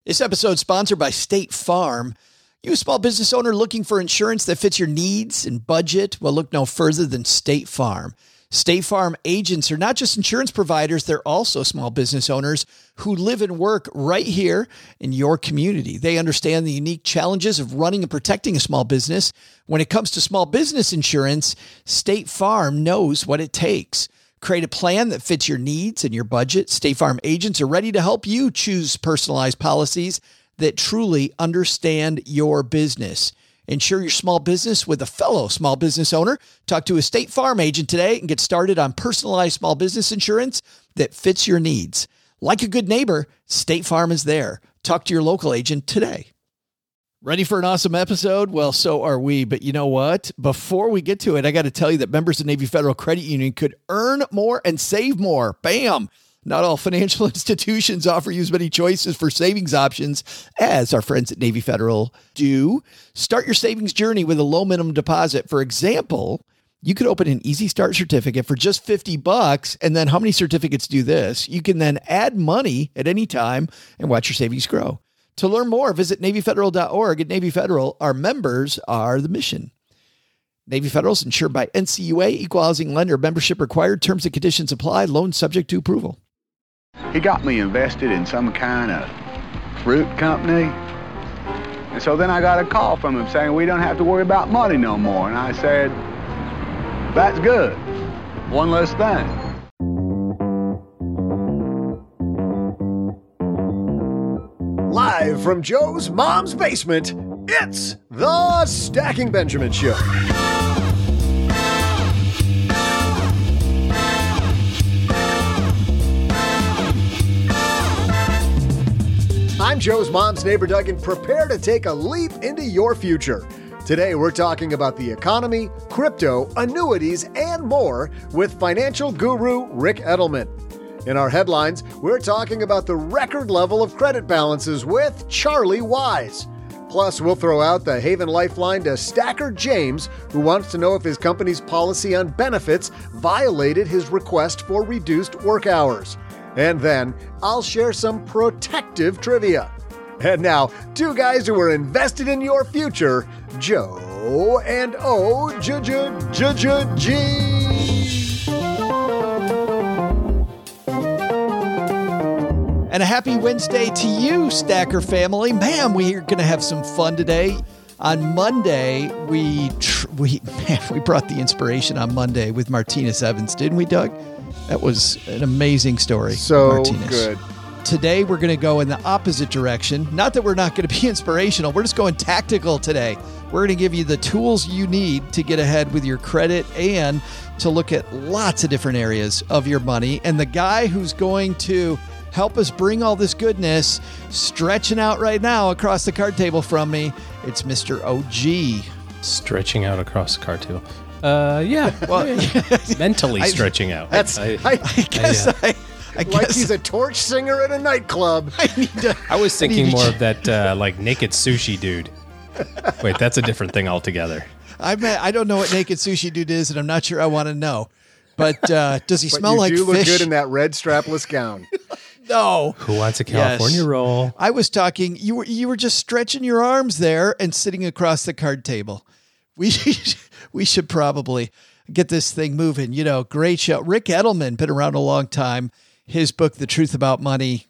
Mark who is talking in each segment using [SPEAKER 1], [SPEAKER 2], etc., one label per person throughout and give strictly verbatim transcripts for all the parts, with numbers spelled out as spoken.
[SPEAKER 1] This episode is sponsored by State Farm. You a small business owner looking for insurance that fits your needs and budget? Well, look no further than State Farm. State Farm agents are not just insurance providers, they're also small business owners who live and work right here in your community. They understand the unique challenges of running and protecting a small business. When it comes to small business insurance, State Farm knows what it takes. Create a plan that fits your needs and your budget. State Farm agents are ready to help you choose personalized policies that truly understand your business. Insure your small business with a fellow small business owner. Talk to a State Farm agent today and get started on personalized small business insurance that fits your needs. Like a good neighbor, State Farm is there. Talk to your local agent today. Ready for an awesome episode? Well, so are we. But you know what? Before we get to it, I got to tell you that members of Navy Federal Credit Union could earn more and save more. Bam! Not all financial institutions offer you as many choices for savings options as our friends at Navy Federal do. Start your savings journey with a low minimum deposit. For example, you could open an Easy Start certificate for just fifty bucks. And then how many certificates do this? You can then add money at any time and watch your savings grow. To learn more, visit Navy Federal dot org. At Navy Federal, our members are the mission. Navy Federal is insured by N C U A, Equal Housing Lender. Membership required. Terms and conditions apply. Loan subject to approval.
[SPEAKER 2] He got me invested in some kind of fruit company. And so then I got a call from him saying, we don't have to worry about money no more. And I said, that's good. One less thing.
[SPEAKER 3] Live from Joe's mom's basement, it's the Stacking Benjamin Show. I'm Joe's mom's neighbor Doug, and prepare to take a leap into your future. Today, we're talking about the economy, crypto, annuities, and more with financial guru Rick Edelman. In our headlines, we're talking about the record level of credit balances with Charlie Wise. Plus, we'll throw out the Haven Lifeline to Stacker James, who wants to know if his company's policy on benefits violated his request for reduced work hours. And then, I'll share some protective trivia. And now, two guys who are invested in your future, Joe and O J J J J G.
[SPEAKER 1] And a happy Wednesday to you, Stacker family. Man, we're going to have some fun today. On Monday, we tr- we man, we brought the inspiration on Monday with Martinez Evans, didn't we, Doug? That was an amazing story.
[SPEAKER 3] So
[SPEAKER 1] Martinez.
[SPEAKER 3] good.
[SPEAKER 1] Today, we're going to go in the opposite direction. Not that we're not going to be inspirational. We're just going tactical today. We're going to give you the tools you need to get ahead with your credit and to look at lots of different areas of your money. And the guy who's going to help us bring all this goodness stretching out right now across the card table from me, it's Mister O G.
[SPEAKER 4] Stretching out across the card table. Uh, yeah. Well, mentally
[SPEAKER 1] I,
[SPEAKER 4] stretching out.
[SPEAKER 3] That's,
[SPEAKER 4] I,
[SPEAKER 3] I,
[SPEAKER 1] I guess
[SPEAKER 4] I, uh,
[SPEAKER 1] I, I
[SPEAKER 3] like
[SPEAKER 1] guess
[SPEAKER 3] he's a torch singer at a nightclub.
[SPEAKER 1] I need to.
[SPEAKER 4] I was thinking
[SPEAKER 1] need to
[SPEAKER 4] more
[SPEAKER 1] ch-
[SPEAKER 4] of that, uh, like naked sushi dude. Wait, that's a different thing altogether.
[SPEAKER 1] I I don't know what naked sushi dude is, and I'm not sure I want to know. But uh, does he
[SPEAKER 3] But
[SPEAKER 1] smell
[SPEAKER 3] you
[SPEAKER 1] like
[SPEAKER 3] do look
[SPEAKER 1] fish?
[SPEAKER 3] good in that red strapless gown.
[SPEAKER 1] No.
[SPEAKER 4] Who wants a California
[SPEAKER 1] Yes.
[SPEAKER 4] roll?
[SPEAKER 1] I was talking. You were you were just stretching your arms there and sitting across the card table. We we should probably get this thing moving. You know, great show. Rick Edelman, been around a long time. His book, The Truth About Money,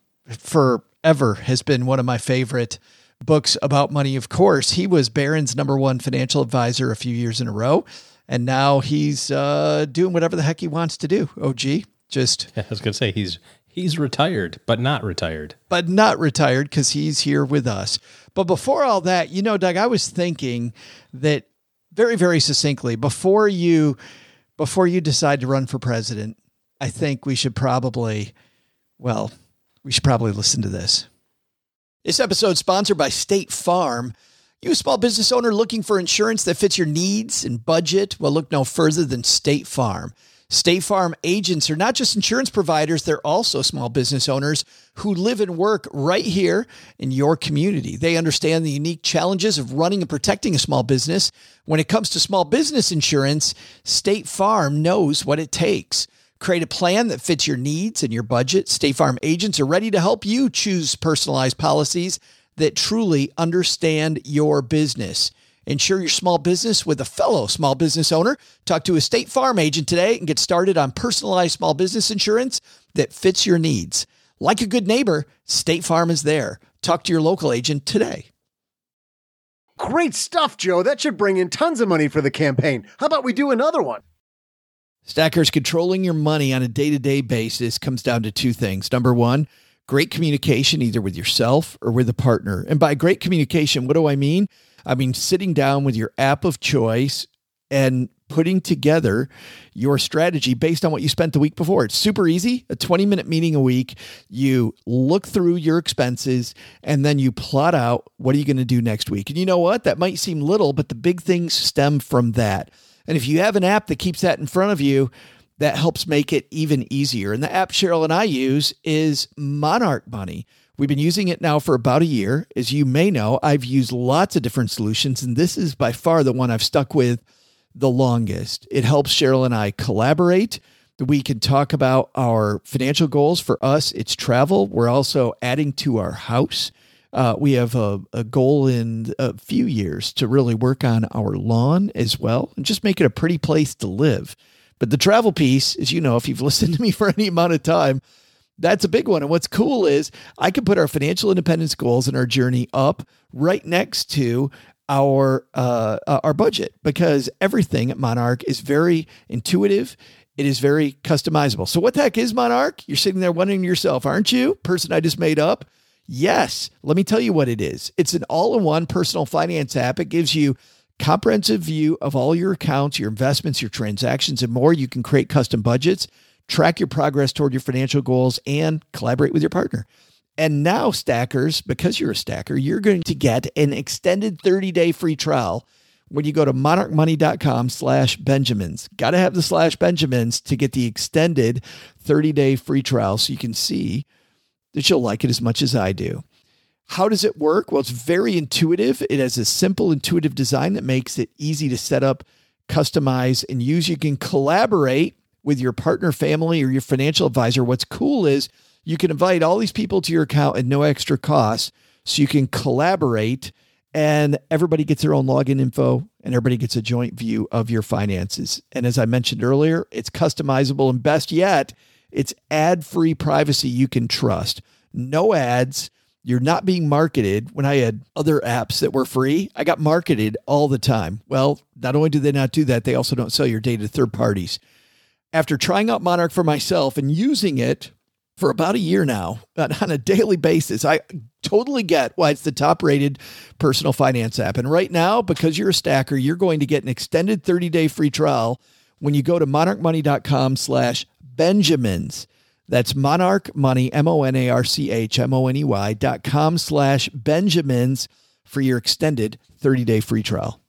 [SPEAKER 1] forever has been one of my favorite books about money. Of course, he was Barron's number one financial advisor a few years in a row, and now he's uh, doing whatever the heck he wants to do. O G, just
[SPEAKER 4] Yeah, I was going to say he's he's retired, but not retired.
[SPEAKER 1] but not retired because he's here with us. But before all that, you know, Doug, I was thinking that very, very succinctly, before you, before you decide to run for president, I think we should probably, well, we should probably listen to this. This episode is sponsored by State Farm. You a small business owner looking for insurance that fits your needs and budget? Well, look no further than State Farm. State Farm agents are not just insurance providers, they're also small business owners who live and work right here in your community. They understand the unique challenges of running and protecting a small business. When it comes to small business insurance, State Farm knows what it takes. Create a plan that fits your needs and your budget. State Farm agents are ready to help you choose personalized policies that truly understand your business. Insure your small business with a fellow small business owner. Talk to a State Farm agent today and get started on personalized small business insurance that fits your needs. Like a good neighbor, State Farm is there. Talk to your local agent today.
[SPEAKER 3] Great stuff, Joe. That should bring in tons of money for the campaign. How about we do another one?
[SPEAKER 1] Stackers, controlling your money on a day-to-day basis comes down to two things. Number one, great communication, either with yourself or with a partner. And by great communication, what do I mean? I mean, sitting down with your app of choice and putting together your strategy based on what you spent the week before. It's super easy. A twenty minute meeting a week. You look through your expenses and then you plot out what are you going to do next week. And you know what? That might seem little, but the big things stem from that. And if you have an app that keeps that in front of you, that helps make it even easier. And the app Cheryl and I use is Monarch Money. We've been using it now for about a year. As you may know, I've used lots of different solutions, and this is by far the one I've stuck with the longest. It helps Cheryl and I collaborate. We can talk about our financial goals. For us, it's travel. We're also adding to our house. Uh, we have a, a goal in a few years to really work on our lawn as well and just make it a pretty place to live. But the travel piece, as you know, if you've listened to me for any amount of time, that's a big one. And what's cool is I can put our financial independence goals and our journey up right next to our uh, our budget, because everything at Monarch is very intuitive. It is very customizable. So what the heck is Monarch? You're sitting there wondering to yourself, aren't you? Person I just made up? Yes. Let me tell you what it is. It's an all-in-one personal finance app. It gives you comprehensive view of all your accounts, your investments, your transactions, and more. You can create custom budgets, track your progress toward your financial goals, and collaborate with your partner. And now, stackers, because you're a stacker, you're going to get an extended thirty-day free trial when you go to monarchmoney.com slash Benjamins. Got to have the slash Benjamins to get the extended thirty-day free trial so you can see that you'll like it as much as I do. How does it work? Well, it's very intuitive. It has a simple, intuitive design that makes it easy to set up, customize, and use. You can collaborate with your partner, family, or your financial advisor. What's cool is you can invite all these people to your account at no extra cost, so you can collaborate and everybody gets their own login info and everybody gets a joint view of your finances. And as I mentioned earlier, it's customizable, and best yet, it's ad-free privacy you can trust. No ads. You're not being marketed. When I had other apps that were free, I got marketed all the time. Well, not only do they not do that, they also don't sell your data to third parties. After trying out Monarch for myself and using it for about a year now on a daily basis, I totally get why it's the top rated personal finance app. And right now, because you're a stacker, you're going to get an extended thirty-day free trial when you go to monarchmoney.com slash Benjamins. That's Monarch Money, M O N A R C H M O N E Y dot com slash Benjamins for your extended thirty-day free trial.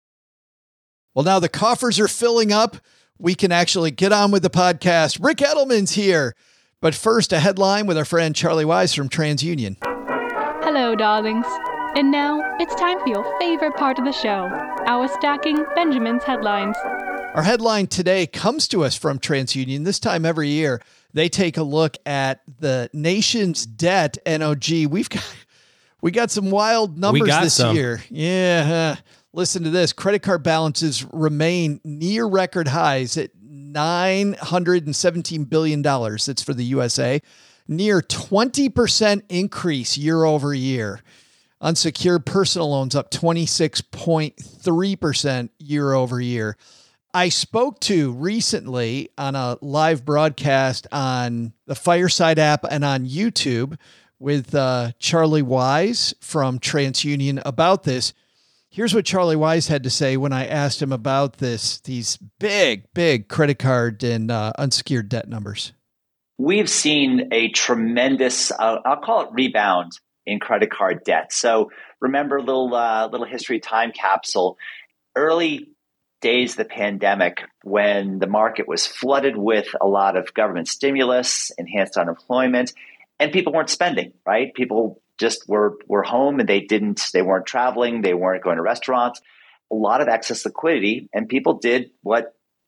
[SPEAKER 1] Well, now the coffers are filling up. We can actually get on with the podcast. Rick Edelman's here. But first, a headline with our friend Charlie Wise from TransUnion.
[SPEAKER 5] Hello, darlings. And now it's time for your favorite part of the show, our Stacking Benjamin's headlines.
[SPEAKER 1] Our headline today comes to us from TransUnion. This time every year, they take a look at the nation's debt. N O G. We've got we got some wild numbers this some. year. Yeah. Listen to this. Credit card balances remain near record highs at nine hundred seventeen billion dollars. That's for the U S A. Near twenty percent increase year over year. Unsecured personal loans up twenty-six point three percent year over year. I spoke to recently on a live broadcast on the Fireside app and on YouTube with uh, Charlie Wise from TransUnion about this. Here's what Charlie Wise had to say when I asked him about this, these big, big credit card and uh, unsecured debt numbers.
[SPEAKER 6] We've seen a tremendous, uh, I'll call it rebound in credit card debt. So remember a little, uh, little history time capsule, early days of the pandemic when the market was flooded with a lot of government stimulus, enhanced unemployment, and people weren't spending, right? People just were were home and they didn't, they weren't traveling, they weren't going to restaurants, a lot of excess liquidity, and people did what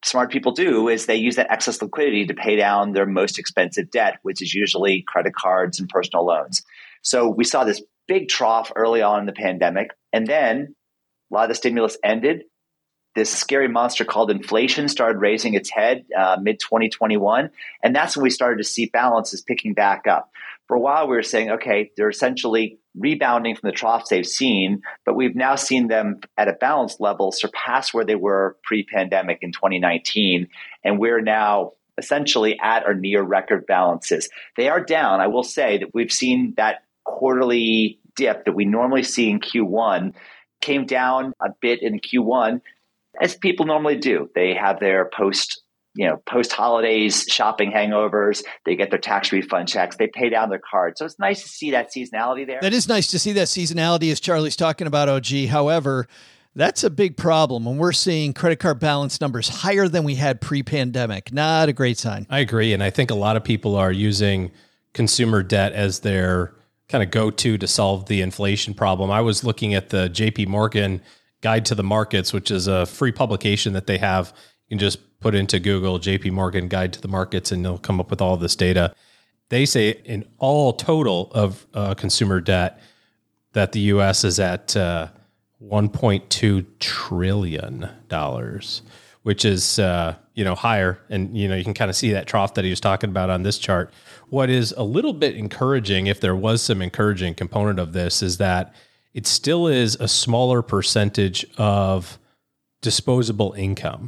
[SPEAKER 6] smart people do is they use that excess liquidity to pay down their most expensive debt, which is usually credit cards and personal loans. So we saw this big trough early on in the pandemic, and then a lot of the stimulus ended. This scary monster called inflation started raising its head uh, mid twenty twenty-one, and that's when we started to see balances picking back up. For a while, we were saying, okay, they're essentially rebounding from the troughs they've seen, but we've now seen them at a balanced level surpass where they were pre-pandemic in twenty nineteen, and we're now essentially at or near record balances. They are down. I will say that we've seen that quarterly dip that we normally see in Q one came down a bit in Q one, as people normally do. They have their post you know, post-holidays shopping hangovers. They get their tax refund checks. They pay down their cards. So it's nice to see that seasonality there.
[SPEAKER 1] That is nice to see that seasonality, as Charlie's talking about, O G. However, that's a big problem when we're seeing credit card balance numbers higher than we had pre-pandemic. Not a great sign.
[SPEAKER 4] I agree. And I think a lot of people are using consumer debt as their kind of go-to to solve the inflation problem. I was looking at the J P Morgan Guide to the Markets, which is a free publication that they have. You can just put into Google J P Morgan Guide to the Markets and they'll come up with all this data. They say in all total of uh, consumer debt that the U S is at uh, one point two trillion dollars, which is, uh, you know, higher. And, you know, you can kind of see that trough that he was talking about on this chart. What is a little bit encouraging, if there was some encouraging component of this, is that it still is a smaller percentage of disposable income.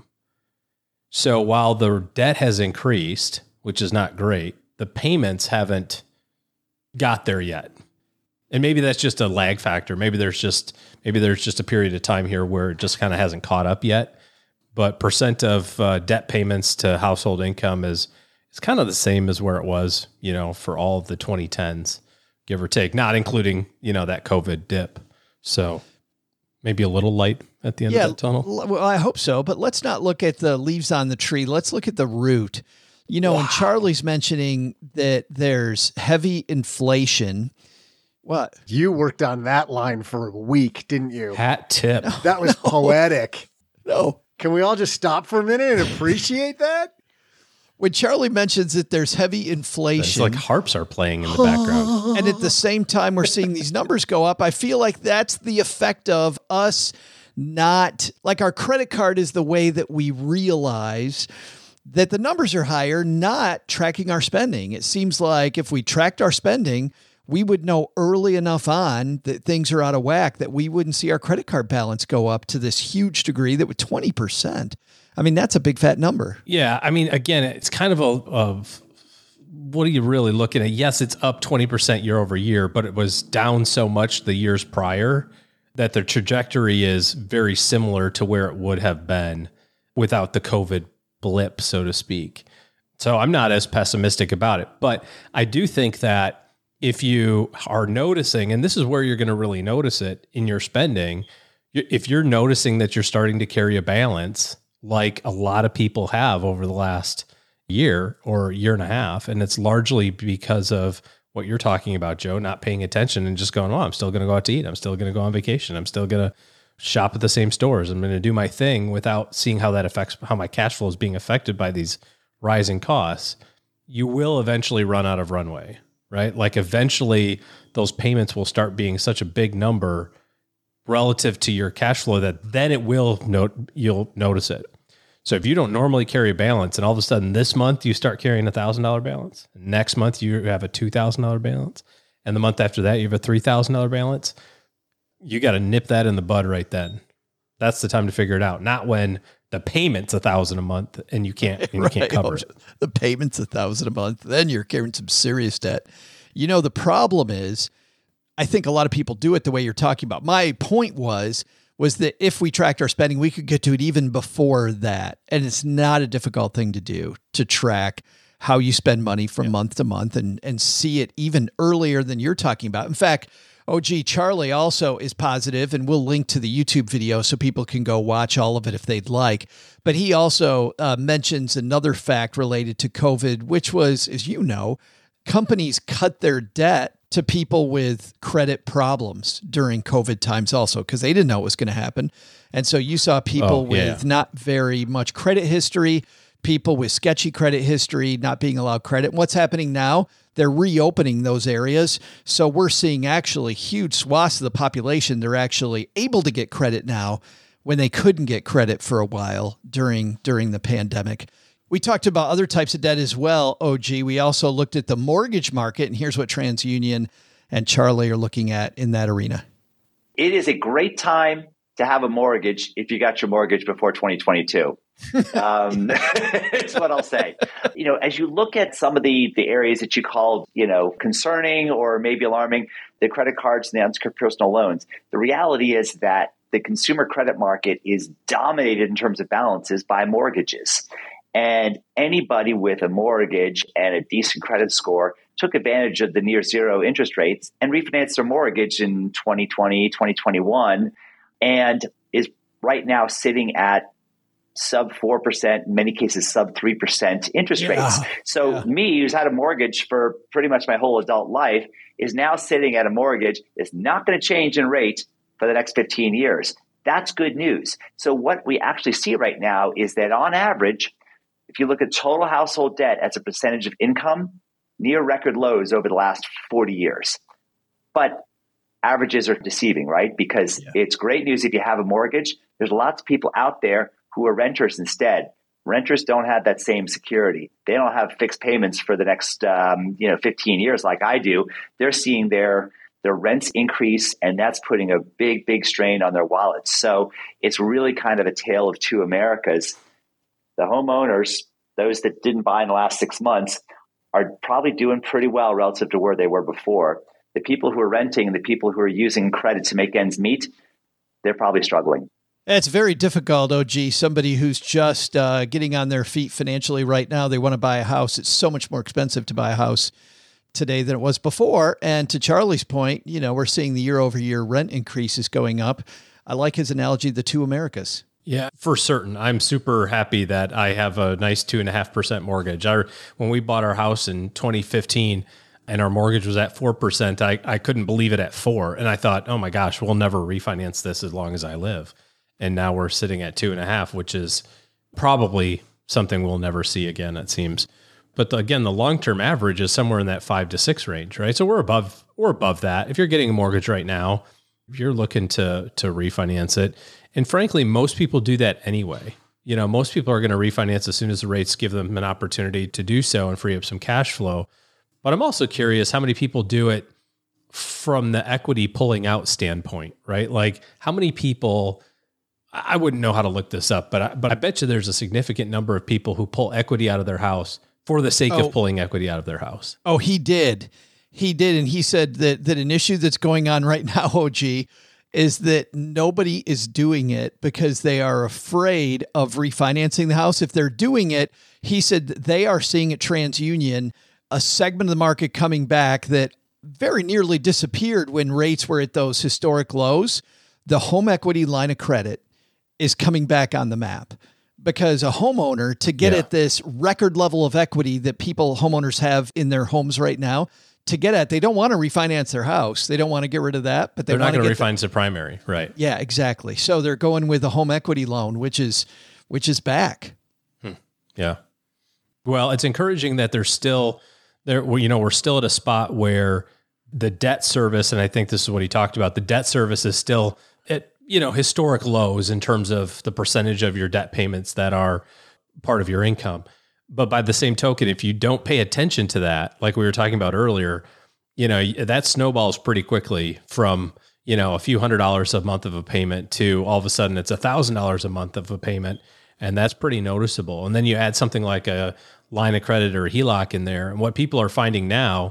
[SPEAKER 4] So while the debt has increased, which is not great, the payments haven't got there yet. And maybe that's just a lag factor. Maybe there's just maybe there's just a period of time here where it just kind of hasn't caught up yet. But percent of uh, debt payments to household income is is kind of the same as where it was, you know, for all of the twenty tens, give or take, not including, you know, that COVID dip. So maybe a little light at the end
[SPEAKER 1] yeah,
[SPEAKER 4] of the tunnel.
[SPEAKER 1] Well, I hope so. But let's not look at the leaves on the tree. Let's look at the root. You know, wow. When Charlie's mentioning that there's heavy inflation. What?
[SPEAKER 3] You worked on that line for a week, didn't you?
[SPEAKER 4] Hat tip.
[SPEAKER 3] No, that was no. poetic.
[SPEAKER 1] No.
[SPEAKER 3] Can we all just stop for a minute and appreciate that?
[SPEAKER 1] When Charlie mentions that there's heavy inflation.
[SPEAKER 4] It's like harps are playing in the background.
[SPEAKER 1] And at the same time, we're seeing these numbers go up. I feel like that's the effect of us not, like our credit card is the way that we realize that the numbers are higher, not tracking our spending. It seems like if we tracked our spending, we would know early enough on that things are out of whack that we wouldn't see our credit card balance go up to this huge degree that would twenty percent. I mean, that's a big fat number.
[SPEAKER 4] Yeah. I mean, again, it's kind of a, of what are you really looking at? Yes, it's up twenty percent year over year, but it was down so much the years prior that the trajectory is very similar to where it would have been without the COVID blip, so to speak. So I'm not as pessimistic about it, but I do think that if you are noticing, and this is where you're going to really notice it in your spending, if you're noticing that you're starting to carry a balance, like a lot of people have over the last year or year and a half, and it's largely because of what you're talking about, Joe, not paying attention and just going, oh, I'm still going to go out to eat. I'm still going to go on vacation. I'm still going to shop at the same stores. I'm going to do my thing without seeing how that affects, how my cash flow is being affected by these rising costs. You will eventually run out of runway. Right? Like eventually those payments will start being such a big number relative to your cash flow that then it will note, you'll notice it. So if you don't normally carry a balance and all of a sudden this month you start carrying a thousand dollar balance, next month you have a two thousand dollar balance, and the month after that you have a three thousand dollar balance, you got to nip that in the bud right then. That's the time to figure it out. Not when the payment's a thousand a month and you can't, and you right. can't cover it.
[SPEAKER 1] The payment's a thousand a month. Then you're carrying some serious debt. You know, the problem is, I think a lot of people do it the way you're talking about. My point was, was that if we tracked our spending, we could get to it even before that. And it's not a difficult thing to do, to track how you spend money from yeah. month to month and, and see it even earlier than you're talking about. In fact, O G Charlie also is positive, and we'll link to the YouTube video so people can go watch all of it if they'd like. But he also uh, mentions another fact related to COVID, which was, as you know, companies cut their debt to people with credit problems during COVID times also, because they didn't know what was going to happen. And so you saw people
[SPEAKER 4] Oh, yeah.
[SPEAKER 1] with not very much credit history, people with sketchy credit history, not being allowed credit. What's happening now? They're reopening those areas. So we're seeing actually huge swaths of the population. They're actually able to get credit now when they couldn't get credit for a while during, during the pandemic. We talked about other types of debt as well, O G. We also looked at the mortgage market, and here's what TransUnion and Charlie are looking at in that arena.
[SPEAKER 6] It is a great time to have a mortgage if you got your mortgage before twenty twenty-two. um, that's what I'll say. You know, as you look at some of the, the areas that you call, you know, concerning or maybe alarming, the credit cards and the unsecured personal loans, the reality is that the consumer credit market is dominated in terms of balances by mortgages. And anybody with a mortgage and a decent credit score took advantage of the near zero interest rates and refinanced their mortgage in twenty twenty, twenty twenty-one, and is right now sitting at sub four percent, in many cases, sub three percent interest
[SPEAKER 1] Yeah,
[SPEAKER 6] rates. So
[SPEAKER 1] yeah.
[SPEAKER 6] me, who's had a mortgage for pretty much my whole adult life, is now sitting at a mortgage that's not going to change in rate for the next fifteen years. That's good news. So what we actually see right now is that on average, if you look at total household debt as a percentage of income, near record lows over the last forty years. But averages are deceiving, right? Because
[SPEAKER 1] Yeah.
[SPEAKER 6] it's great news if you have a mortgage. There's lots of people out there who are renters instead. Renters don't have that same security. They don't have fixed payments for the next um, you know, fifteen years like I do. They're seeing their their rents increase, and that's putting a big, big strain on their wallets. So it's really kind of a tale of two Americas. The homeowners, those that didn't buy in the last six months, are probably doing pretty well relative to where they were before. The people who are renting and the people who are using credit to make ends meet, they're probably struggling.
[SPEAKER 1] It's very difficult, O G. Somebody who's just uh, getting on their feet financially right now, they want to buy a house. It's so much more expensive to buy a house today than it was before. And to Charlie's point, you know, we're seeing the year over year rent increases going up. I like his analogy, the two Americas.
[SPEAKER 4] Yeah, for certain. I'm super happy that I have a nice two and a half percent mortgage. I, when we bought our house in twenty fifteen and our mortgage was at four percent, I, I couldn't believe it at four. And I thought, oh my gosh, we'll never refinance this as long as I live. And now we're sitting at two and a half, which is probably something we'll never see again, it seems. But the, again, the long-term average is somewhere in that five to six range, right? So we're above, we're above that. If you're getting a mortgage right now, if you're looking to, to refinance it, and frankly, most people do that anyway. You know, most people are going to refinance as soon as the rates give them an opportunity to do so and free up some cash flow. But I'm also curious how many people do it from the equity pulling out standpoint, right? Like how many people, I wouldn't know how to look this up, but I, but I bet you there's a significant number of people who pull equity out of their house for the sake
[SPEAKER 1] Oh.
[SPEAKER 4] of pulling equity out of their house.
[SPEAKER 1] Oh, he did. He did. And he said that, that an issue that's going on right now, O G, is that nobody is doing it because they are afraid of refinancing the house. If they're doing it, he said that they are seeing at TransUnion a segment of the market coming back that very nearly disappeared when rates were at those historic lows. The home equity line of credit is coming back on the map because a homeowner, to get
[SPEAKER 4] Yeah.
[SPEAKER 1] at this record level of equity that people, homeowners have in their homes right now, to get at, they don't want to refinance their house. They don't want to get rid of that, but they
[SPEAKER 4] They're not
[SPEAKER 1] want to
[SPEAKER 4] going to
[SPEAKER 1] get the-
[SPEAKER 4] refinance the primary, right?
[SPEAKER 1] Yeah, exactly. So they're going with a home equity loan, which is, which is back.
[SPEAKER 4] Yeah. Well, it's encouraging that there's still there, well, you know, we're still at a spot where the debt service, and I think this is what he talked about, the debt service is still at, you know, historic lows in terms of the percentage of your debt payments that are part of your income. But by the same token, if you don't pay attention to that, like we were talking about earlier, you know, that snowballs pretty quickly from, you know, a few hundred dollars a month of a payment to all of a sudden it's a thousand dollars a month of a payment. And that's pretty noticeable. And then you add something like a line of credit or a H E L O C in there. And what people are finding now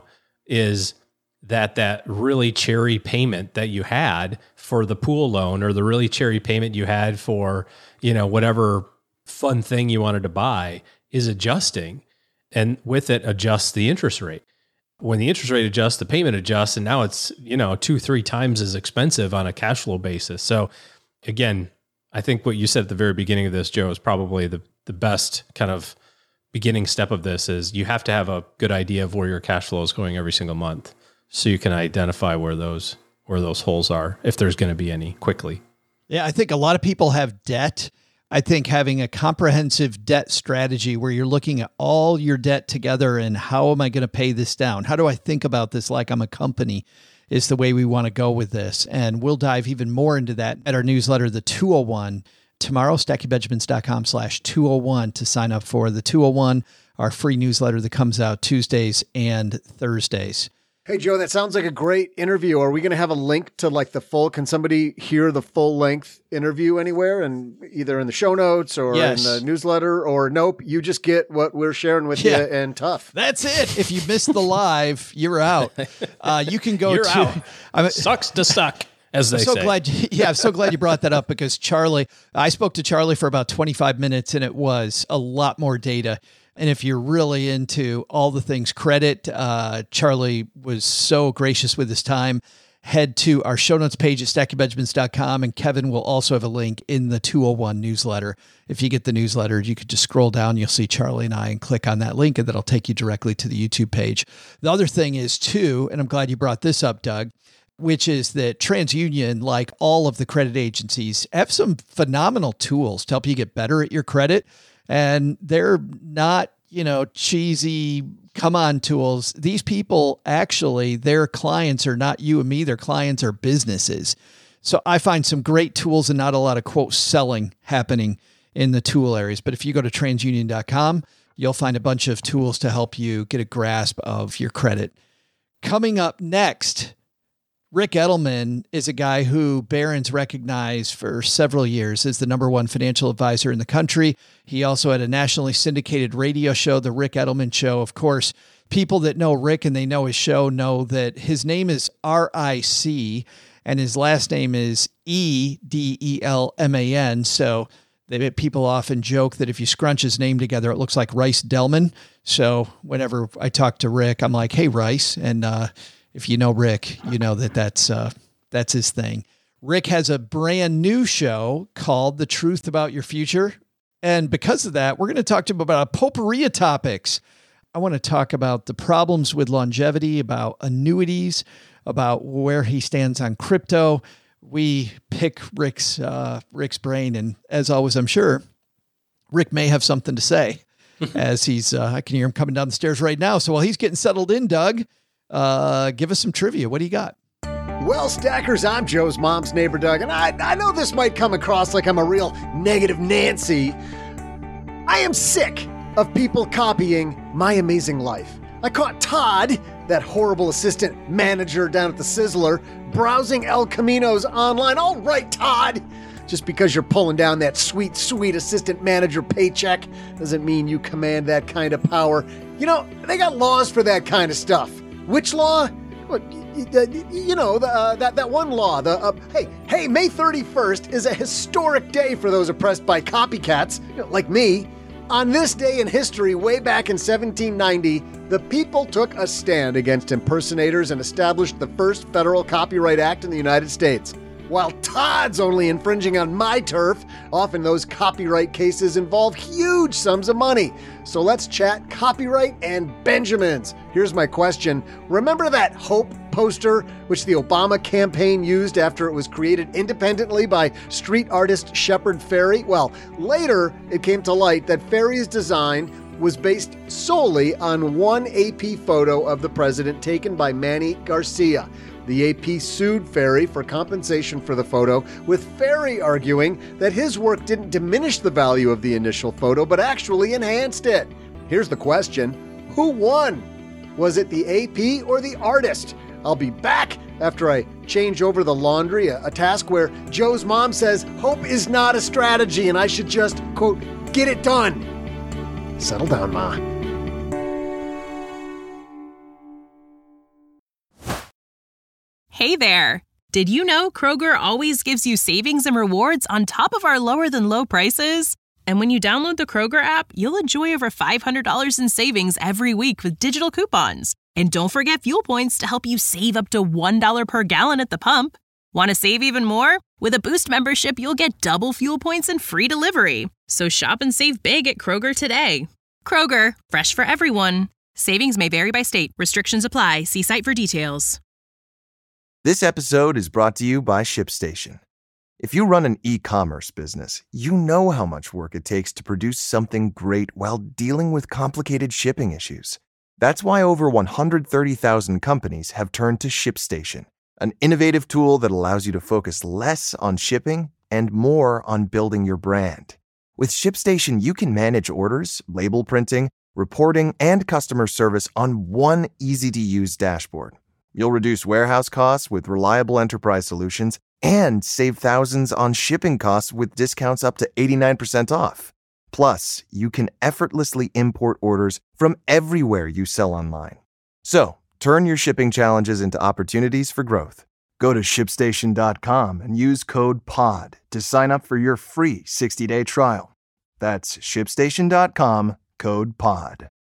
[SPEAKER 4] is that that really cherry payment that you had for the pool loan or the really cherry payment you had for, you know, whatever fun thing you wanted to buy is adjusting, and with it adjusts the interest rate. When the interest rate adjusts, the payment adjusts, and now it's, you know, two, three times as expensive on a cash flow basis. So again, I think what you said at the very beginning of this, Joe, is probably the, the best kind of beginning step of this is you have to have a good idea of where your cash flow is going every single month. so you can identify where those where those holes are, if there's going to be any, quickly.
[SPEAKER 1] Yeah, I think a lot of people have debt. I think having a comprehensive debt strategy where you're looking at all your debt together and how am I going to pay this down? How do I think about this like I'm a company is the way we want to go with this. And we'll dive even more into that at our newsletter, the two oh one, tomorrow, stackingbenjamins.com slash 201 to sign up for the two oh one, our free newsletter that comes out Tuesdays and Thursdays.
[SPEAKER 3] Hey, Joe, that sounds like a great interview. Are we going to have a link to like the full, can somebody hear the full length interview anywhere, and either in the show notes or
[SPEAKER 1] yes.
[SPEAKER 3] in the newsletter, or nope, you just get what we're sharing with
[SPEAKER 1] yeah.
[SPEAKER 3] you and tough.
[SPEAKER 1] That's it. If you missed the live, you're out. Uh, you can go
[SPEAKER 4] you're
[SPEAKER 1] to,
[SPEAKER 4] out.
[SPEAKER 1] I'm,
[SPEAKER 4] Sucks to suck, as they
[SPEAKER 1] I'm so
[SPEAKER 4] say.
[SPEAKER 1] glad. You, yeah, I'm so glad you brought that up because Charlie, I spoke to Charlie for about twenty-five minutes and it was a lot more data. And if you're really into all the things credit, uh, Charlie was so gracious with his time. Head to our show notes page at stacking benjamins dot com, and Kevin will also have a link in the two oh one newsletter. If you get the newsletter, you could just scroll down, you'll see Charlie and I, and click on that link, and that'll take you directly to the YouTube page. The other thing is, too, and I'm glad you brought this up, Doug, which is that TransUnion, like all of the credit agencies, have some phenomenal tools to help you get better at your credit. And they're not, you know, cheesy, come on tools. These people actually, their clients are not you and me. Their clients are businesses. So I find some great tools and not a lot of quote selling happening in the tool areas. But if you go to transunion dot com, you'll find a bunch of tools to help you get a grasp of your credit. Coming up next, Ric Edelman is a guy who Barron's recognized for several years as the number one financial advisor in the country. He also had a nationally syndicated radio show, The Ric Edelman Show. Of course, people that know Rick and they know his show know that his name is R I C and his last name is E D E L M A N. So they, people often joke that if you scrunch his name together, it looks like Rice Delman. So whenever I talk to Rick, I'm like, hey, Rice. And, uh, if you know Rick, you know that that's, uh, that's his thing. Rick has a brand new show called The Truth About Your Future. And because of that, we're going to talk to him about a potpourri of topics. I want to talk about the problems with longevity, about annuities, about where he stands on crypto. We pick Rick's, uh, Rick's brain. And as always, I'm sure Rick may have something to say as he's, uh, I can hear him coming down the stairs right now. So while he's getting settled in, Doug, Uh, give us some trivia. What do you got?
[SPEAKER 3] Well, Stackers, I'm Joe's mom's neighbor, Doug, and I, I know this might come across like I'm a real negative Nancy. I am sick of people copying My Amazing Life. I caught Todd, that horrible assistant manager down at the Sizzler, browsing El Camino's online. All right, Todd. Just because you're pulling down that sweet, sweet assistant manager paycheck doesn't mean you command that kind of power. You know, they got laws for that kind of stuff. Which law? Well, you know, the, uh, that, that one law. The uh, hey, hey, May thirty-first is a historic day for those oppressed by copycats, you know, like me. On this day in history, way back in seventeen ninety, the people took a stand against impersonators and established the first federal Copyright Act in the United States. While Todd's only infringing on my turf, often those copyright cases involve huge sums of money. So let's chat copyright and Benjamins. Here's my question. Remember that Hope poster which the Obama campaign used after it was created independently by street artist Shepard Fairey? Well, later it came to light that Fairey's design was based solely on one A P photo of the president taken by Manny Garcia. The A P sued Fairey for compensation for the photo, with Fairey arguing that his work didn't diminish the value of the initial photo, but actually enhanced it. Here's the question. Who won? Was it the A P or the artist? I'll be back after I change over the laundry, a, a task where Joe's mom says hope is not a strategy and I should just, quote, get it done. Settle down, Ma.
[SPEAKER 7] Hey there! Did you know Kroger always gives you savings and rewards on top of our lower-than-low prices? And when you download the Kroger app, you'll enjoy over five hundred dollars in savings every week with digital coupons. And don't forget fuel points to help you save up to one dollar per gallon at the pump. Want to save even more? With a Boost membership, you'll get double fuel points and free delivery. So shop and save big at Kroger today. Kroger, fresh for everyone. Savings may vary by state. Restrictions apply. See site for details.
[SPEAKER 8] This episode is brought to you by ShipStation. If you run an e-commerce business, you know how much work it takes to produce something great while dealing with complicated shipping issues. That's why over one hundred thirty thousand companies have turned to ShipStation, an innovative tool that allows you to focus less on shipping and more on building your brand. With ShipStation, you can manage orders, label printing, reporting, and customer service on one easy-to-use dashboard. You'll reduce warehouse costs with reliable enterprise solutions and save thousands on shipping costs with discounts up to eighty-nine percent off. Plus, you can effortlessly import orders from everywhere you sell online. So, turn your shipping challenges into opportunities for growth. Go to ship station dot com and use code P O D to sign up for your free sixty-day trial. That's ship station dot com, code P O D.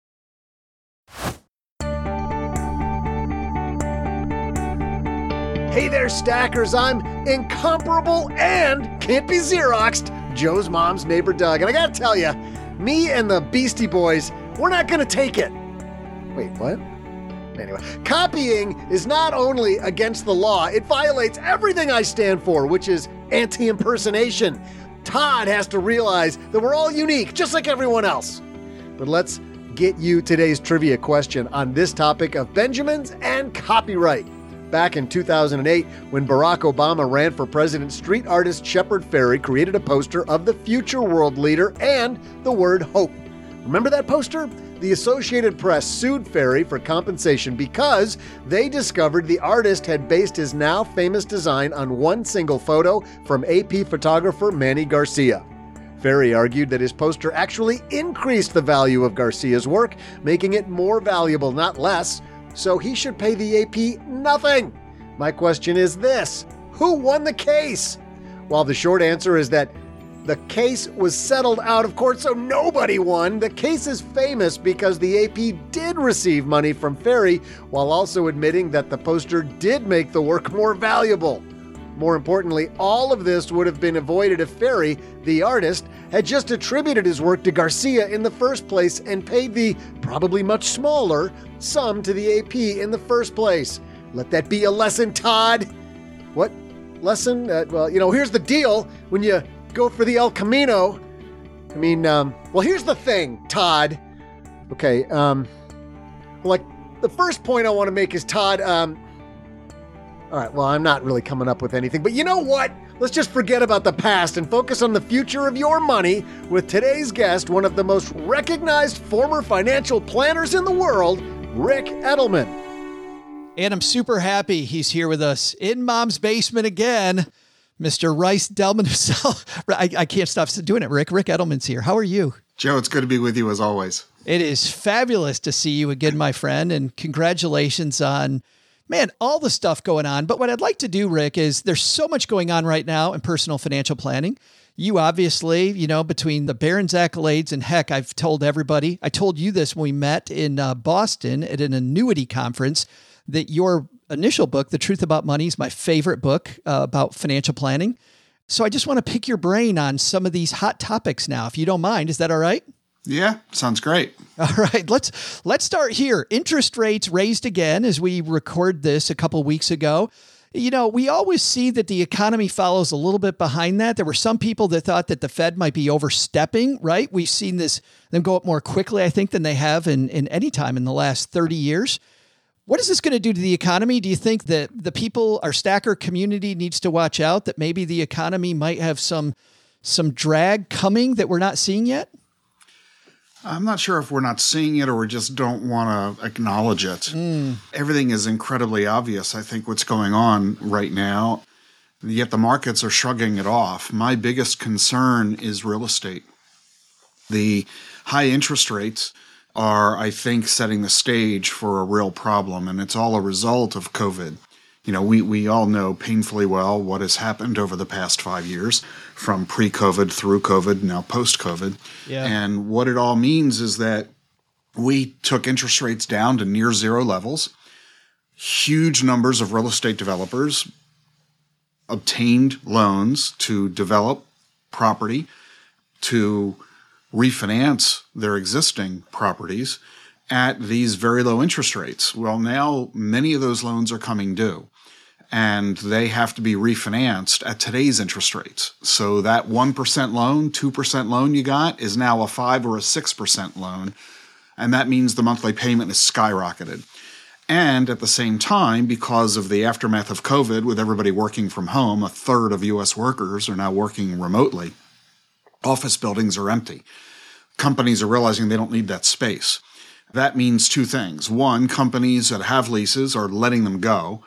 [SPEAKER 3] Hey there, stackers. I'm incomparable and can't be Xeroxed, Joe's mom's neighbor Doug. And I gotta tell you, me and the Beastie Boys, we're not gonna take it. Wait, what? Anyway, copying is not only against the law, it violates everything I stand for, which is anti-impersonation. Todd has to realize that we're all unique, just like everyone else. But let's get you today's trivia question on this topic of Benjamins and copyright. Back in two thousand eight, when Barack Obama ran for president, street artist Shepard Fairey created a poster of the future world leader and the word hope. Remember that poster? The Associated Press sued Fairey for compensation because they discovered the artist had based his now famous design on one single photo from A P photographer Manny Garcia. Fairey argued that his poster actually increased the value of Garcia's work, making it more valuable, not less, so he should pay the A P nothing. My question is this: who won the case? Well, the short answer is that the case was settled out of court, so nobody won. The case is famous because the A P did receive money from Fairey, while also admitting that the poster did make the work more valuable. More importantly, all of this would have been avoided if Fairey, the artist, had just attributed his work to Garcia in the first place and paid the probably much smaller sum to the A P in the first place. Let that be a lesson, Todd. What lesson? Uh, well, you know, here's the deal. When you go for the El Camino, I mean, um, well, here's the thing, Todd. Okay, um, like, the first point I want to make is, Todd, um, all right, well, I'm not really coming up with anything, but you know what? Let's just forget about the past and focus on the future of your money with today's guest, one of the most recognized former financial planners in the world, Ric Edelman.
[SPEAKER 1] And I'm super happy he's here with us in Mom's basement again, Mister Rice Delman himself. I, I can't stop doing it, Rick. Ric Edelman's here. How are you?
[SPEAKER 9] Joe, it's good to be with you as always.
[SPEAKER 1] It is fabulous to see you again, my friend, and congratulations on, man, all the stuff going on. But what I'd like to do, Rick, is there's so much going on right now in personal financial planning. You obviously, you know, between the Barron's accolades and heck, I've told everybody, I told you this when we met in uh, Boston at an annuity conference, that your initial book, The Truth About Money, is my favorite book uh, about financial planning. So I just want to pick your brain on some of these hot topics now, if you don't mind. Is that all right?
[SPEAKER 9] Yeah, sounds great.
[SPEAKER 1] All right, let's let's start here. Interest rates raised again as we record this a couple weeks ago. You know, we always see that the economy follows a little bit behind that. There were some people that thought that the Fed might be overstepping, right? We've seen this them go up more quickly, I think, than they have in, in any time in the last thirty years. What is this going to do to the economy? Do you think that the people, our stacker community, needs to watch out that maybe the economy might have some some drag coming that we're not seeing yet?
[SPEAKER 9] I'm not sure if we're not seeing it or we just don't want to acknowledge it. Mm. Everything is incredibly obvious, I think, what's going on right now, yet the markets are shrugging it off. My biggest concern is real estate. The high interest rates are, I think, setting the stage for a real problem, and it's all a result of COVID. You know, we, we all know painfully well what has happened over the past five years, from pre-COVID through COVID, now post-COVID. Yeah. And what it all means is that we took interest rates down to near zero levels. Huge numbers of real estate developers obtained loans to develop property, to refinance their existing properties, at these very low interest rates. Well, now many of those loans are coming due, and they have to be refinanced at today's interest rates. So that one percent loan, two percent loan you got is now a five or a six percent loan, and that means the monthly payment is skyrocketed. And at the same time, because of the aftermath of COVID, with everybody working from home, a third of U S workers are now working remotely. Office buildings are empty. Companies are realizing they don't need that space. That means two things. One, companies that have leases are letting them go,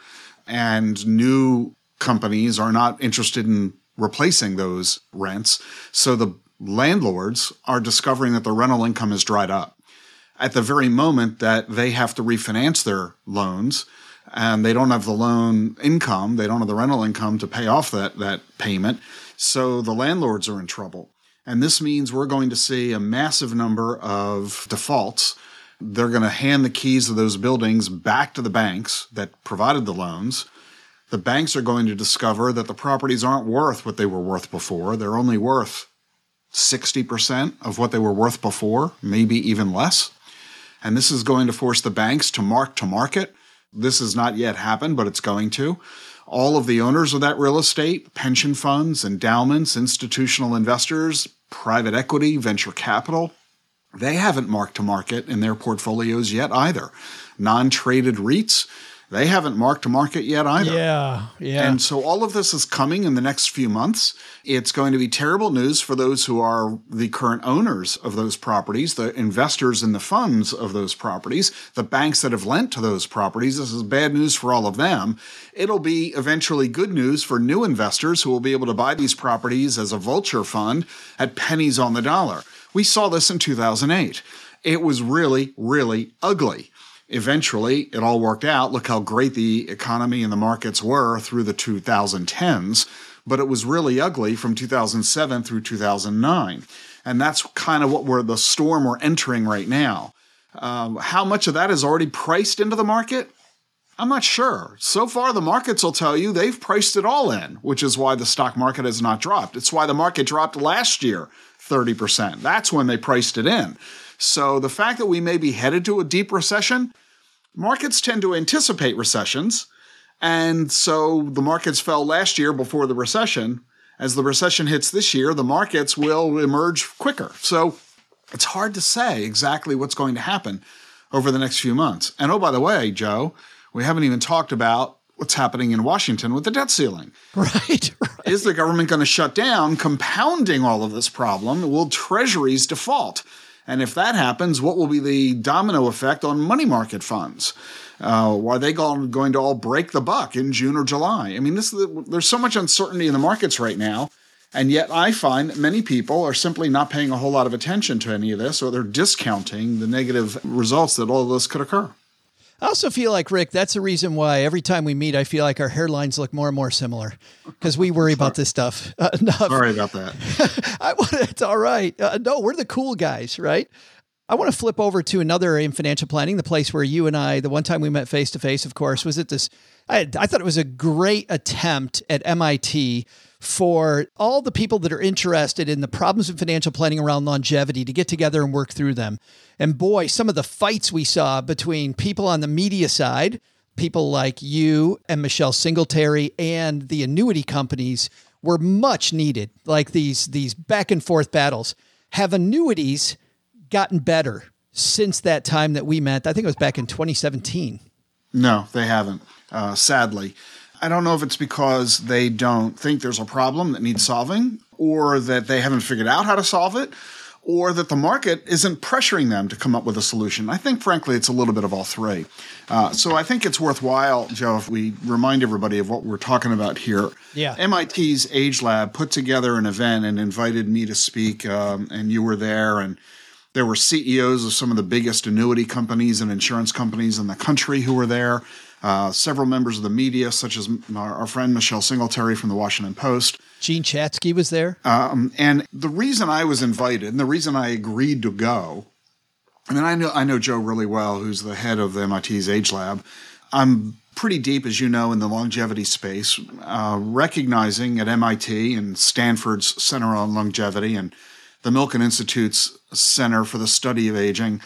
[SPEAKER 9] and new companies are not interested in replacing those rents. So the landlords are discovering that the rental income has dried up. At the very moment that they have to refinance their loans and they don't have the loan income, they don't have the rental income to pay off that, that payment, so the landlords are in trouble. And this means we're going to see a massive number of defaults. They're going to hand the keys of those buildings back to the banks that provided the loans. The banks are going to discover that the properties aren't worth what they were worth before. They're only worth sixty percent of what they were worth before, maybe even less. And this is going to force the banks to mark to market. This has not yet happened, but it's going to. All of the owners of that real estate, pension funds, endowments, institutional investors, private equity, venture capital, they haven't marked to market in their portfolios yet either. Non-traded REITs, they haven't marked to market yet either.
[SPEAKER 1] Yeah, yeah.
[SPEAKER 9] And so all of this is coming in the next few months. It's going to be terrible news for those who are the current owners of those properties, the investors in the funds of those properties, the banks that have lent to those properties. This is bad news for all of them. It'll be eventually good news for new investors who will be able to buy these properties as a vulture fund at pennies on the dollar. We saw this in two thousand eight. It was really, really ugly. Eventually, it all worked out. Look how great the economy and the markets were through the two thousand tens, but it was really ugly from two thousand seven through two thousand nine. And that's kind of what we're, the storm we're entering right now. Um, how much of that is already priced into the market? I'm not sure. So far, the markets will tell you they've priced it all in, which is why the stock market has not dropped. It's why the market dropped last year thirty percent. That's when they priced it in. So the fact that we may be headed to a deep recession, markets tend to anticipate recessions. And so the markets fell last year before the recession. As the recession hits this year, the markets will emerge quicker. So it's hard to say exactly what's going to happen over the next few months. And oh, by the way, Joe, we haven't even talked about what's happening in Washington with the debt ceiling.
[SPEAKER 1] Right, right.
[SPEAKER 9] Is the government going to shut down, compounding all of this problem? Will treasuries default? And if that happens, what will be the domino effect on money market funds? Uh, are they going to all break the buck in June or July? I mean, this there's so much uncertainty in the markets right now, and yet I find that many people are simply not paying a whole lot of attention to any of this, or they're discounting the negative results that all of this could occur.
[SPEAKER 1] I also feel like, Rick, that's the reason why every time we meet, I feel like our hairlines look more and more similar because we worry about this stuff uh, enough.
[SPEAKER 9] Sorry about that.
[SPEAKER 1] I want It's all right. Uh, no, we're the cool guys, right? I want to flip over to another in financial planning, the place where you and I, the one time we met face to face, of course, was at this. I, I thought it was a great attempt at M I T for all the people that are interested in the problems of financial planning around longevity to get together and work through them. And boy, some of the fights we saw between people on the media side, people like you and Michelle Singletary, and the annuity companies were much needed. Like these, these back and forth battles. Have annuities gotten better since that time that we met? I think it was back in twenty seventeen.
[SPEAKER 9] No, they haven't, uh, sadly. I don't know if it's because they don't think there's a problem that needs solving, or that they haven't figured out how to solve it, or that the market isn't pressuring them to come up with a solution. I think, frankly, it's a little bit of all three. Uh, so I think it's worthwhile, Joe, if we remind everybody of what we're talking about here.
[SPEAKER 1] Yeah.
[SPEAKER 9] M I T's Age Lab put together an event and invited me to speak, um, and you were there, and there were C E Os of some of the biggest annuity companies and insurance companies in the country who were there. Uh, several members of the media, such as our, our friend Michelle Singletary from the Washington Post.
[SPEAKER 1] Gene Chatsky was there.
[SPEAKER 9] Um, and the reason I was invited and the reason I agreed to go, I mean, I know I know Joe really well, who's the head of the M I T's Age Lab. I'm pretty deep, as you know, in the longevity space, uh, recognizing at M I T and Stanford's Center on Longevity and the Milken Institute's Center for the Study of Aging,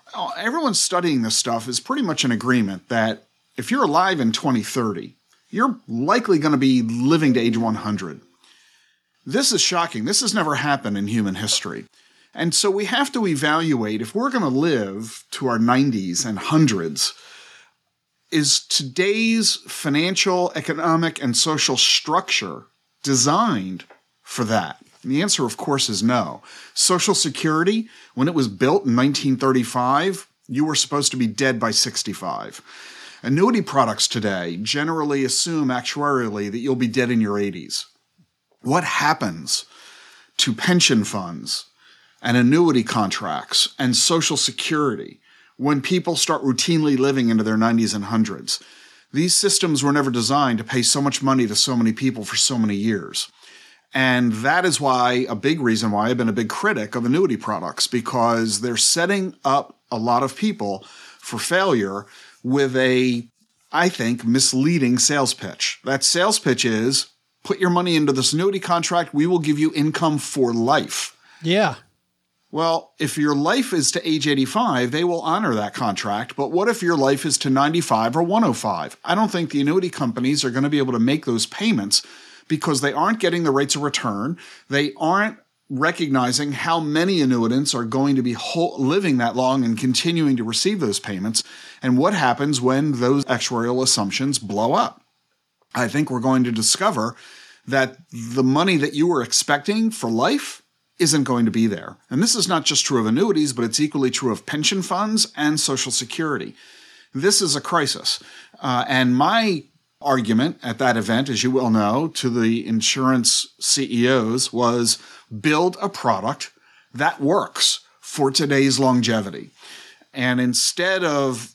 [SPEAKER 9] Everyone's studying this stuff is pretty much in agreement that if you're alive in twenty thirty, you're likely going to be living to age one hundred. This is shocking. This has never happened in human history. And so we have to evaluate, if we're going to live to our nineties and hundreds, is today's financial, economic, and social structure designed for that? And the answer, of course, is no. Social Security, when it was built in nineteen thirty-five, you were supposed to be dead by sixty-five. Annuity products today generally assume actuarially that you'll be dead in your eighties. What happens to pension funds and annuity contracts and Social Security when people start routinely living into their nineties and hundreds? These systems were never designed to pay so much money to so many people for so many years. And that is why, a big reason why I've been a big critic of annuity products, because they're setting up a lot of people for failure with a, I think, misleading sales pitch. That sales pitch is, put your money into this annuity contract, we will give you income for life.
[SPEAKER 1] Yeah.
[SPEAKER 9] Well, if your life is to age eighty-five, they will honor that contract. But what if your life is to ninety-five or one oh five? I don't think the annuity companies are going to be able to make those payments because they aren't getting the rates of return. They aren't recognizing how many annuitants are going to be whole, living that long and continuing to receive those payments. And what happens when those actuarial assumptions blow up? I think we're going to discover that the money that you were expecting for life isn't going to be there. And this is not just true of annuities, but it's equally true of pension funds and Social Security. This is a crisis. Uh, and my argument at that event, as you well know, to the insurance C E Os was build a product that works for today's longevity. And instead of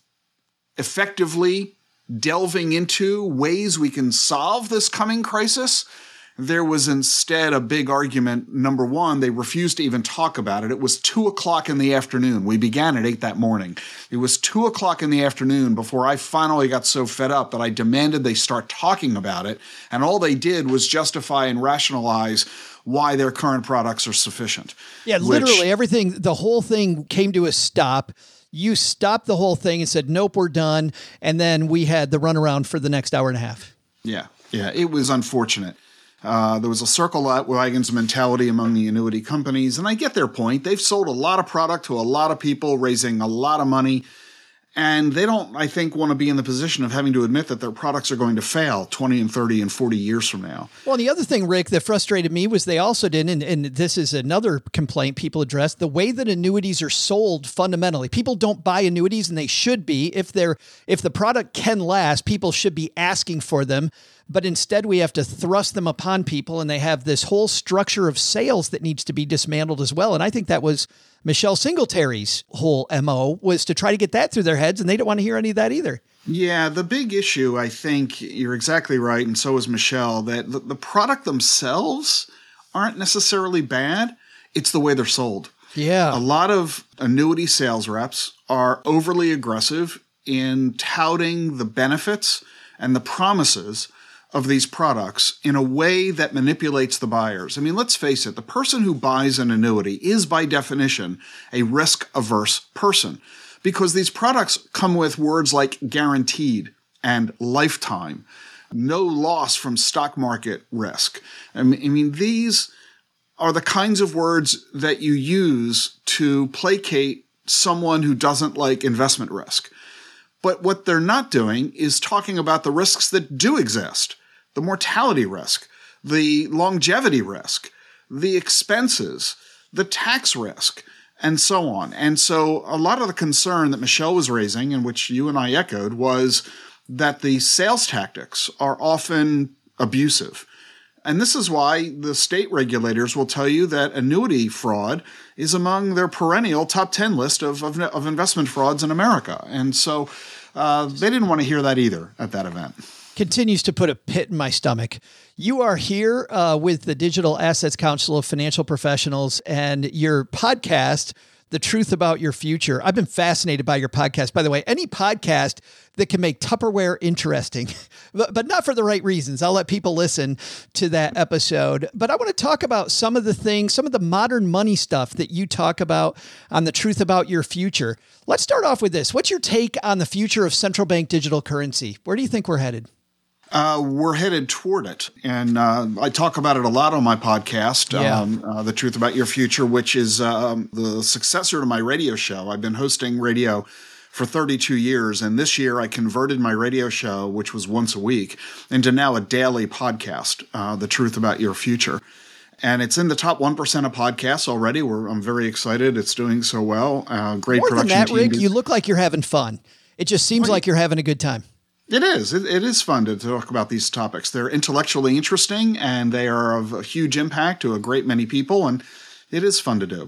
[SPEAKER 9] effectively delving into ways we can solve this coming crisis, there was instead a big argument. Number one, they refused to even talk about it. It was two o'clock in the afternoon. We began at eight that morning. It was two o'clock in the afternoon before I finally got so fed up that I demanded they start talking about it. And all they did was justify and rationalize why their current products are sufficient.
[SPEAKER 1] Yeah, literally everything, the whole thing came to a stop. You stopped the whole thing and said, nope, we're done. And then we had the runaround for the next hour and a half.
[SPEAKER 9] Yeah, yeah, it was unfortunate. Uh, there was a circle wagons mentality among the annuity companies, and I get their point. They've sold a lot of product to a lot of people, raising a lot of money, and they don't, I think, want to be in the position of having to admit that their products are going to fail twenty and thirty and forty years from now.
[SPEAKER 1] Well, the other thing, Rick, that frustrated me was they also didn't, and, and this is another complaint people address, the way that annuities are sold fundamentally. People don't buy annuities, and they should be. If they're if the product can last, people should be asking for them. But instead, we have to thrust them upon people, and they have this whole structure of sales that needs to be dismantled as well. And I think that was Michelle Singletary's whole M O, was to try to get that through their heads, and they don't want to hear any of that either.
[SPEAKER 9] Yeah, the big issue, I think you're exactly right, and so is Michelle, that the, the product themselves aren't necessarily bad. It's the way they're sold.
[SPEAKER 1] Yeah.
[SPEAKER 9] A lot of annuity sales reps are overly aggressive in touting the benefits and the promises of these products in a way that manipulates the buyers. I mean, let's face it, the person who buys an annuity is by definition a risk-averse person, because these products come with words like guaranteed and lifetime, no loss from stock market risk. I mean, these are the kinds of words that you use to placate someone who doesn't like investment risk. But what they're not doing is talking about the risks that do exist. The mortality risk, the longevity risk, the expenses, the tax risk, and so on. And so a lot of the concern that Michelle was raising, and which you and I echoed, was that the sales tactics are often abusive. And this is why the state regulators will tell you that annuity fraud is among their perennial top ten list of, of, of investment frauds in America. And so uh, they didn't want to hear that either at that event.
[SPEAKER 1] Continues to put a pit in my stomach. You are here uh, with the Digital Assets Council of Financial Professionals, and your podcast, The Truth About Your Future. I've been fascinated by your podcast. By the way, any podcast that can make Tupperware interesting, but, but not for the right reasons. I'll let people listen to that episode. But I want to talk about some of the things, some of the modern money stuff that you talk about on The Truth About Your Future. Let's start off with this. What's your take on the future of central bank digital currency? Where do you think we're headed?
[SPEAKER 9] Uh, we're headed toward it. And uh, I talk about it a lot on my podcast,
[SPEAKER 1] Yeah.
[SPEAKER 9] um, uh, The Truth About Your Future, which is um, the successor to my radio show. I've been hosting radio for thirty-two years. And this year I converted my radio show, which was once a week, into now a daily podcast, uh, The Truth About Your Future. And it's in the top one percent of podcasts already. We're, I'm very excited. It's doing so well. Uh, great
[SPEAKER 1] More
[SPEAKER 9] production
[SPEAKER 1] than that,
[SPEAKER 9] team.
[SPEAKER 1] Rick, you look like you're having fun. It just seems like you're having a good time.
[SPEAKER 9] It is. It, it is fun to talk about these topics. They're intellectually interesting, and they are of a huge impact to a great many people, and it is fun to do.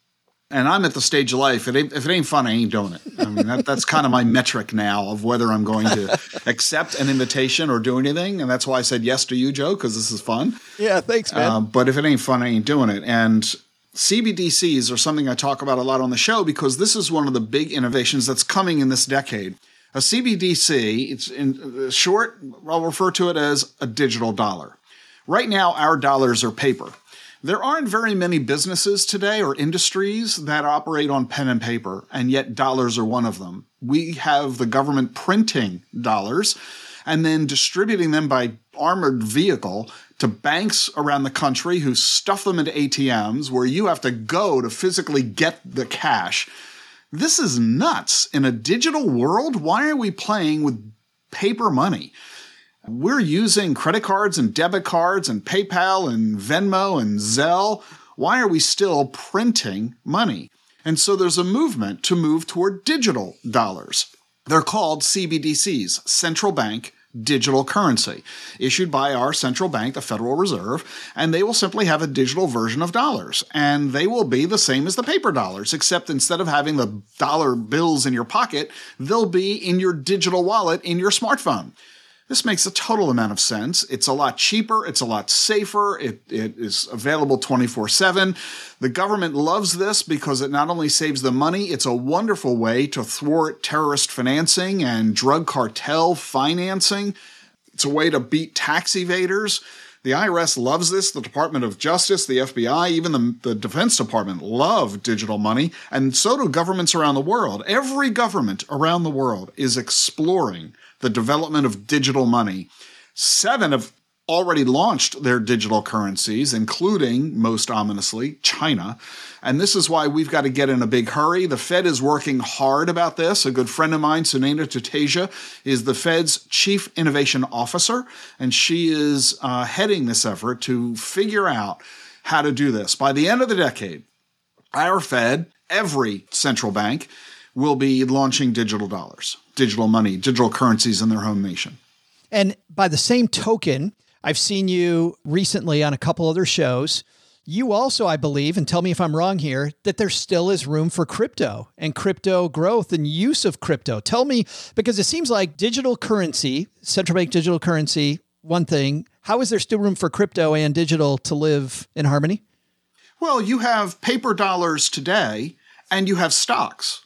[SPEAKER 9] And I'm at the stage of life, it ain't, if it ain't fun, I ain't doing it. I mean, that, that's kind of my metric now of whether I'm going to accept an invitation or do anything, and that's why I said yes to you, Joe, because this is fun.
[SPEAKER 1] Yeah, thanks, man.
[SPEAKER 9] Uh, but if it ain't fun, I ain't doing it. And C B D Cs are something I talk about a lot on the show because this is one of the big innovations that's coming in this decade. A C B D C, it's in short, I'll refer to it as a digital dollar. Right now, our dollars are paper. There aren't very many businesses today or industries that operate on pen and paper, and yet dollars are one of them. We have the government printing dollars and then distributing them by armored vehicle to banks around the country who stuff them into A T Ms where you have to go to physically get the cash. This is nuts. In a digital world, why are we playing with paper money? We're using credit cards and debit cards and PayPal and Venmo and Zelle. Why are we still printing money? And so there's a movement to move toward digital dollars. They're called C B D Cs, central bank digital currency, issued by our central bank, the Federal Reserve, and they will simply have a digital version of dollars. And they will be the same as the paper dollars, except instead of having the dollar bills in your pocket, they'll be in your digital wallet in your smartphone. This makes a total amount of sense. It's a lot cheaper. It's a lot safer. It, it is available twenty-four seven. The government loves this because it not only saves them money, it's a wonderful way to thwart terrorist financing and drug cartel financing. It's a way to beat tax evaders. The I R S loves this. The Department of Justice, the F B I, even the, the Defense Department love digital money, and so do governments around the world. Every government around the world is exploring the development of digital money. Seven have already launched their digital currencies, including, most ominously, China. And this is why we've got to get in a big hurry. The Fed is working hard about this. A good friend of mine, Sunena Tuteja, is the Fed's Chief Innovation Officer, and she is uh, heading this effort to figure out how to do this. By the end of the decade, our Fed, every central bank, will be launching digital dollars, digital money, digital currencies in their home nation.
[SPEAKER 1] And by the same token, I've seen you recently on a couple other shows. You also, I believe, and tell me if I'm wrong here, that there still is room for crypto and crypto growth and use of crypto. Tell me, because it seems like digital currency, central bank digital currency, one thing, how is there still room for crypto and digital to live in harmony?
[SPEAKER 9] Well, you have paper dollars today and you have stocks.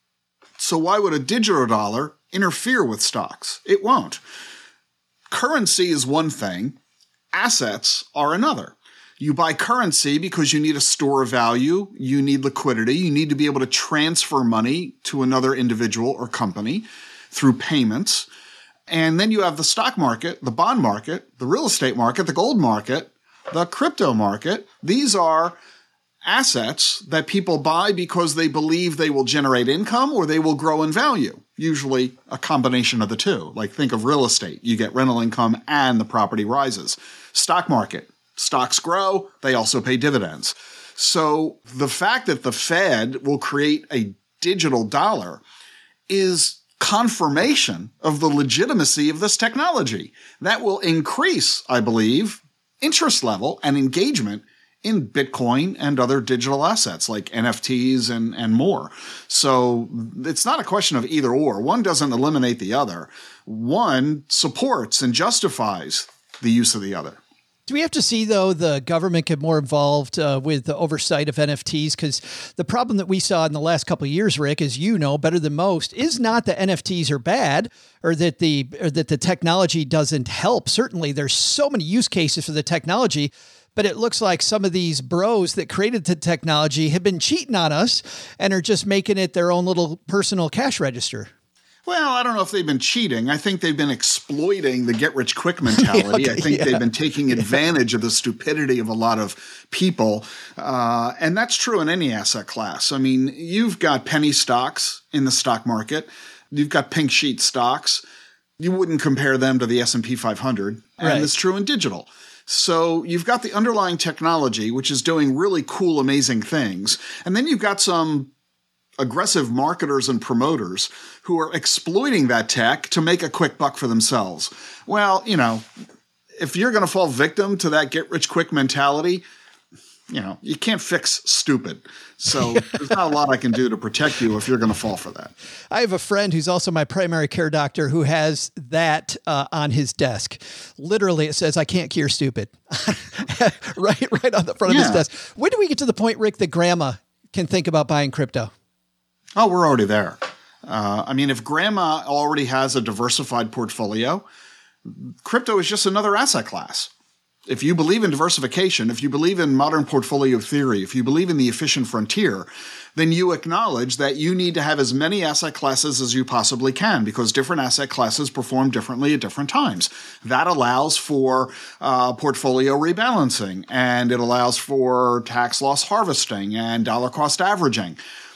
[SPEAKER 9] So why would a digital dollar interfere with stocks? It won't. Currency is one thing. Assets are another. You buy currency because you need a store of value. You need liquidity. You need to be able to transfer money to another individual or company through payments. And then you have the stock market, the bond market, the real estate market, the gold market, the crypto market. These are assets that people buy because they believe they will generate income or they will grow in value, usually a combination of the two. Like think of real estate. You get rental income and the property rises. Stock market. Stocks grow. They also pay dividends. So the fact that the Fed will create a digital dollar is confirmation of the legitimacy of this technology. That will increase, I believe, interest level and engagement in Bitcoin and other digital assets like N F Ts and, and more. So it's not a question of either or. One doesn't eliminate the other. One supports and justifies the use of the other.
[SPEAKER 1] Do we have to see, though, the government get more involved uh, with the oversight of N F Ts? Because the problem that we saw in the last couple of years, Rick, as you know better than most, is not that N F Ts are bad or that the or that the technology doesn't help. Certainly, there's so many use cases for the technology, but it looks like some of these bros that created the technology have been cheating on us and are just making it their own little personal cash register.
[SPEAKER 9] Well, I don't know if they've been cheating. I think they've been exploiting the get-rich-quick mentality.
[SPEAKER 1] okay,
[SPEAKER 9] I think
[SPEAKER 1] yeah.
[SPEAKER 9] they've been taking advantage of the stupidity of a lot of people. Uh, and that's true in any asset class. I mean, you've got penny stocks in the stock market. You've got pink sheet stocks. You wouldn't compare them to the S and P five hundred. And
[SPEAKER 1] Right.
[SPEAKER 9] it's true in digital. So you've got the underlying technology, which is doing really cool, amazing things. And then you've got some aggressive marketers and promoters who are exploiting that tech to make a quick buck for themselves. Well, you know, if you're going to fall victim to that get-rich-quick mentality, you know, you can't fix stupid. So there's not a lot I can do to protect you if you're going to fall for that.
[SPEAKER 1] I have a friend who's also my primary care doctor who has that uh, on his desk. Literally, it says, "I can't cure stupid." right, right on the front
[SPEAKER 9] Yeah.
[SPEAKER 1] of his desk. When do we get to the point, Rick, that grandma can think about buying crypto?
[SPEAKER 9] Oh, we're already there. Uh, I mean, if grandma already has a diversified portfolio, crypto is just another asset class. If you believe in diversification, if you believe in modern portfolio theory, if you believe in the efficient frontier, then you acknowledge that you need to have as many asset classes as you possibly can because different asset classes perform differently at different times. That allows for uh, portfolio rebalancing, and it allows for tax loss harvesting and dollar cost averaging.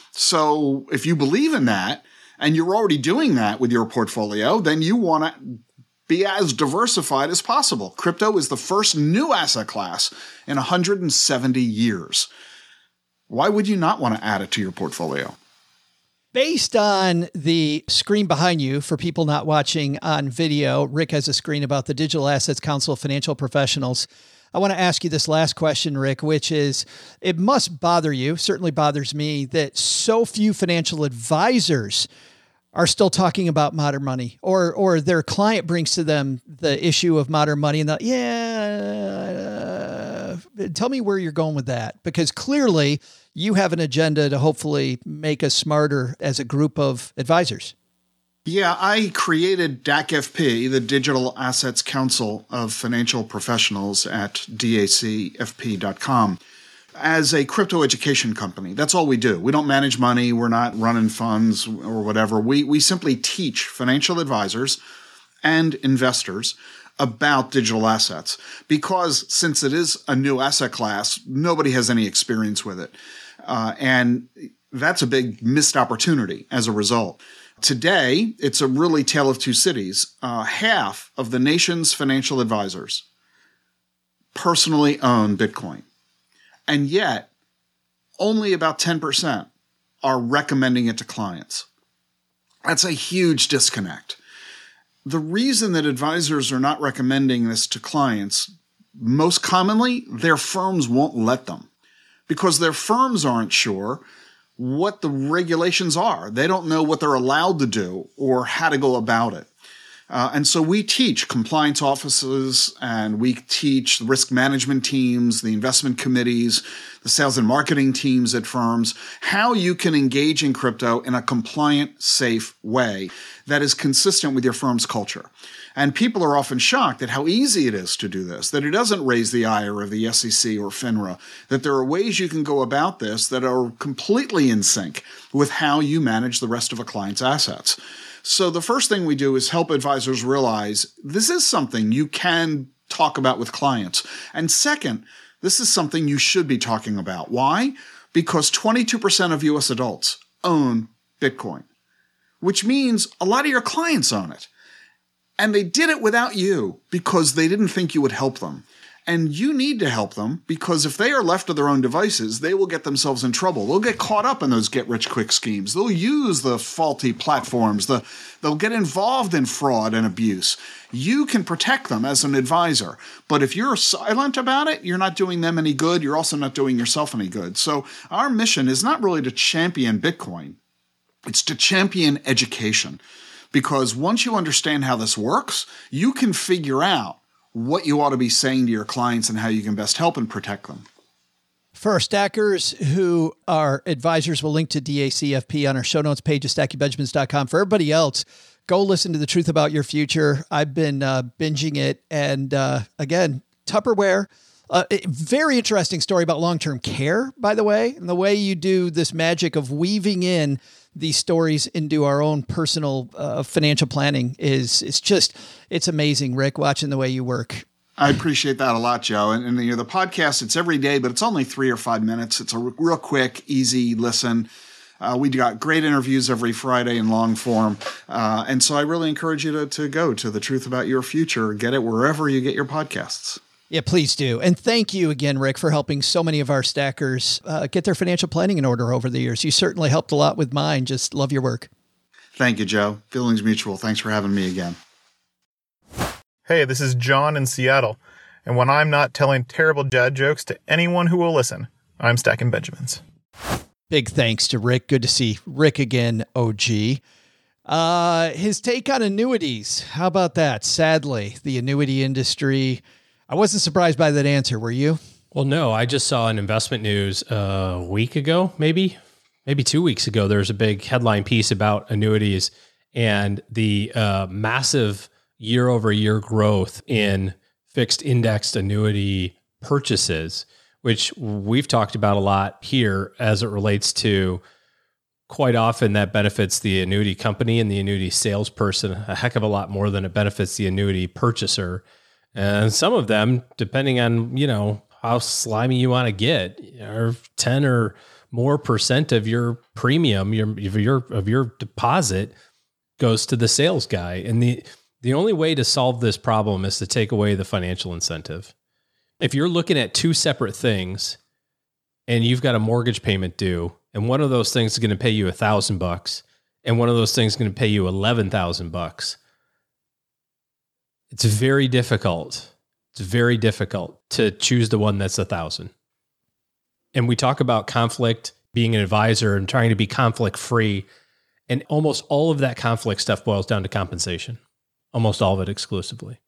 [SPEAKER 9] So if you believe in that and you're already doing that with your portfolio, then you want to be as diversified as possible. Crypto is the first new asset class in one hundred seventy years. Why would you not want to add it to your portfolio?
[SPEAKER 1] Based on the screen behind you, for people not watching on video, Rick has a screen about the Digital Assets Council of Financial Professionals. I want to ask you this last question, Rick, which is, it must bother you, certainly bothers me, that so few financial advisors are still talking about modern money, or or their client brings to them the issue of modern money and the, yeah, uh, tell me where you're going with that, because clearly you have an agenda to hopefully make us smarter as a group of advisors.
[SPEAKER 9] Yeah, I created D A C F P, the Digital Assets Council of Financial Professionals, at D A C F P dot com. As a crypto education company. That's all we do. We don't manage money. We're not running funds or whatever. We we simply teach financial advisors and investors about digital assets because since it is a new asset class, nobody has any experience with it. Uh, and that's a big missed opportunity as a result. Today, it's a really tale of two cities. Uh, half of the nation's financial advisors personally own Bitcoin. And yet, only about ten percent are recommending it to clients. That's a huge disconnect. The reason that advisors are not recommending this to clients, most commonly, their firms won't let them because their firms aren't sure what the regulations are. They don't know what they're allowed to do or how to go about it. Uh, and so we teach compliance offices and we teach risk management teams, the investment committees, the sales and marketing teams at firms, how you can engage in crypto in a compliant, safe way that is consistent with your firm's culture. And people are often shocked at how easy it is to do this, that it doesn't raise the ire of the S E C or FINRA, that there are ways you can go about this that are completely in sync with how you manage the rest of a client's assets. So the first thing we do is help advisors realize this is something you can talk about with clients. And second, this is something you should be talking about. Why? Because twenty-two percent of U S adults own Bitcoin, which means a lot of your clients own it. And they did it without you because they didn't think you would help them. And you need to help them because if they are left to their own devices, they will get themselves in trouble. They'll get caught up in those get-rich-quick schemes. They'll use the faulty platforms. The, they'll get involved in fraud and abuse. You can protect them as an advisor. But if you're silent about it, you're not doing them any good. You're also not doing yourself any good. So our mission is not really to champion Bitcoin. It's to champion education. Because once you understand how this works, you can figure out what you ought to be saying to your clients and how you can best help and protect them.
[SPEAKER 1] For our stackers who are advisors, we'll link to D A C F P on our show notes page at stacking benjamins dot com. For everybody else, go listen to The Truth About Your Future. I've been uh, binging it. And uh, again, Tupperware, uh, very interesting story about long-term care, by the way, and the way you do this magic of weaving in these stories into our own personal uh, financial planning is, it's just, it's amazing, Rick, watching the way you work.
[SPEAKER 9] I appreciate that a lot, Joe. And, and you know, the podcast, it's every day, but it's only three or five minutes. It's a r- real quick, easy listen. Uh, we got great interviews every Friday in long form. Uh, and so I really encourage you to, to go to The Truth About Your Future. Get it wherever you get your podcasts.
[SPEAKER 1] Yeah, please do. And thank you again, Rick, for helping so many of our stackers uh, get their financial planning in order over the years. You certainly helped a lot with mine. Just love your work.
[SPEAKER 9] Thank you, Joe. Feelings mutual. Thanks for having me again.
[SPEAKER 10] Hey, this is John in Seattle. And when I'm not telling terrible dad jokes to anyone who will listen, I'm stacking Benjamins.
[SPEAKER 1] Big thanks to Rick. Good to see Rick again, O G. Uh, his take on annuities. How about that? Sadly, the annuity industry. I wasn't surprised by that answer. Were you?
[SPEAKER 4] Well, no, I just saw in investment news a week ago, maybe, maybe two weeks ago, there was a big headline piece about annuities and the uh, massive year over year growth in fixed indexed annuity purchases, which we've talked about a lot here as it relates to quite often that benefits the annuity company and the annuity salesperson a heck of a lot more than it benefits the annuity purchaser. And some of them, depending on, you know, how slimy you want to get, are ten or more percent of your premium, your, of your, of your deposit goes to the sales guy. And the, the only way to solve this problem is to take away the financial incentive. If you're looking at two separate things and you've got a mortgage payment due, and one of those things is going to pay you a thousand bucks, and one of those things is going to pay you eleven thousand bucks, it's very difficult. It's very difficult to choose the one that's a thousand. And we talk about conflict, being an advisor and trying to be conflict free. And almost all of that conflict stuff boils down to compensation. Almost all of it exclusively.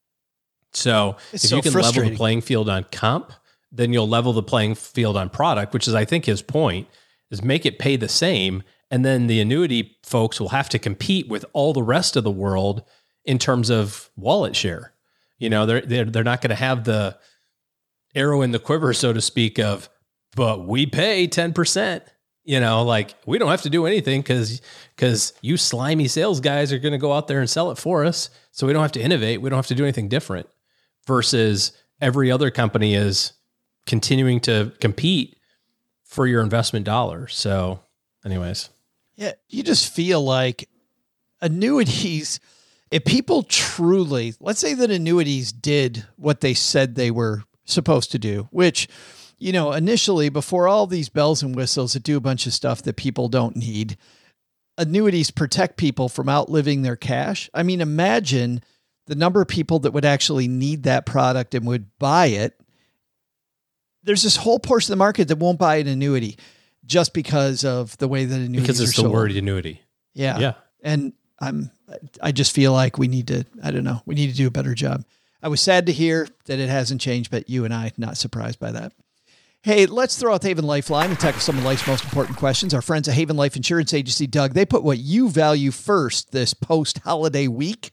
[SPEAKER 4] So
[SPEAKER 1] It's
[SPEAKER 4] if
[SPEAKER 1] so
[SPEAKER 4] you can level the
[SPEAKER 1] frustrating.
[SPEAKER 4] playing field on comp, then you'll level the playing field on product, which is, I think, his point, is make it pay the same. And then the annuity folks will have to compete with all the rest of the world in terms of wallet share. You know, they're, they're, they're not going to have the arrow in the quiver, so to speak, of, but we pay ten percent, you know, like we don't have to do anything because, because you slimy sales guys are going to go out there and sell it for us. So we don't have to innovate. We don't have to do anything different, versus every other company is continuing to compete for your investment dollars. So anyways.
[SPEAKER 1] Yeah. You just feel like annuities, if people truly, let's say that annuities did what they said they were supposed to do, which, you know, initially before all these bells and whistles that do a bunch of stuff that people don't need, annuities protect people from outliving their cash. I mean, imagine the number of people that would actually need that product and would buy it. There's this whole portion of the market that won't buy an annuity just because of the way that annuities
[SPEAKER 4] Because it's
[SPEAKER 1] are
[SPEAKER 4] the
[SPEAKER 1] sold.
[SPEAKER 4] word annuity.
[SPEAKER 1] Yeah.
[SPEAKER 4] Yeah.
[SPEAKER 1] And I'm, I just feel like we need to, I don't know, we need to do a better job. I was sad to hear that it hasn't changed, but you and I, not surprised by that. Hey, let's throw out the Haven Lifeline and tackle some of life's most important questions. Our friends at Haven Life Insurance Agency, Doug, they put what you value first this post-holiday week.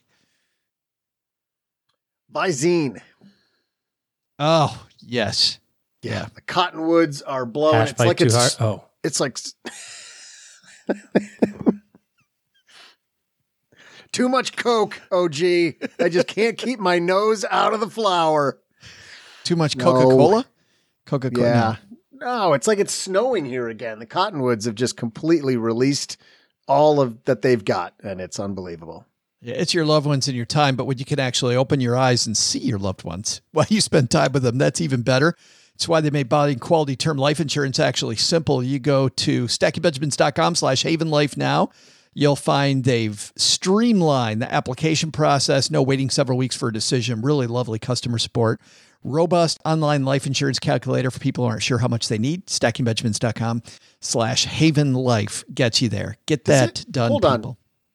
[SPEAKER 3] Visine.
[SPEAKER 1] Oh, yes.
[SPEAKER 3] Yeah. The cottonwoods are blowing.
[SPEAKER 4] Hash
[SPEAKER 3] It's
[SPEAKER 4] bite
[SPEAKER 3] like
[SPEAKER 4] too
[SPEAKER 3] it's,
[SPEAKER 4] hard. Oh,
[SPEAKER 3] it's like too much Coke, O G. I just can't keep my nose out of the flour.
[SPEAKER 1] Too much
[SPEAKER 3] No.
[SPEAKER 1] Coca-Cola? Coca-Cola.
[SPEAKER 3] Yeah. No, it's like it's snowing here again. The cottonwoods have just completely released all of that they've got, and it's unbelievable.
[SPEAKER 1] Yeah, it's your loved ones and your time, but when you can actually open your eyes and see your loved ones while you spend time with them, that's even better. It's why they made buying quality term life insurance actually simple. You go to stacking benjamins dot com slash Haven Life now. You'll find they've streamlined the application process. No waiting several weeks for a decision. Really lovely customer support. Robust online life insurance calculator for people who aren't sure how much they need. stacking benjamins dot com slash Haven Life gets you there. Get that
[SPEAKER 3] it,
[SPEAKER 1] done,
[SPEAKER 3] hold
[SPEAKER 1] people.
[SPEAKER 3] on.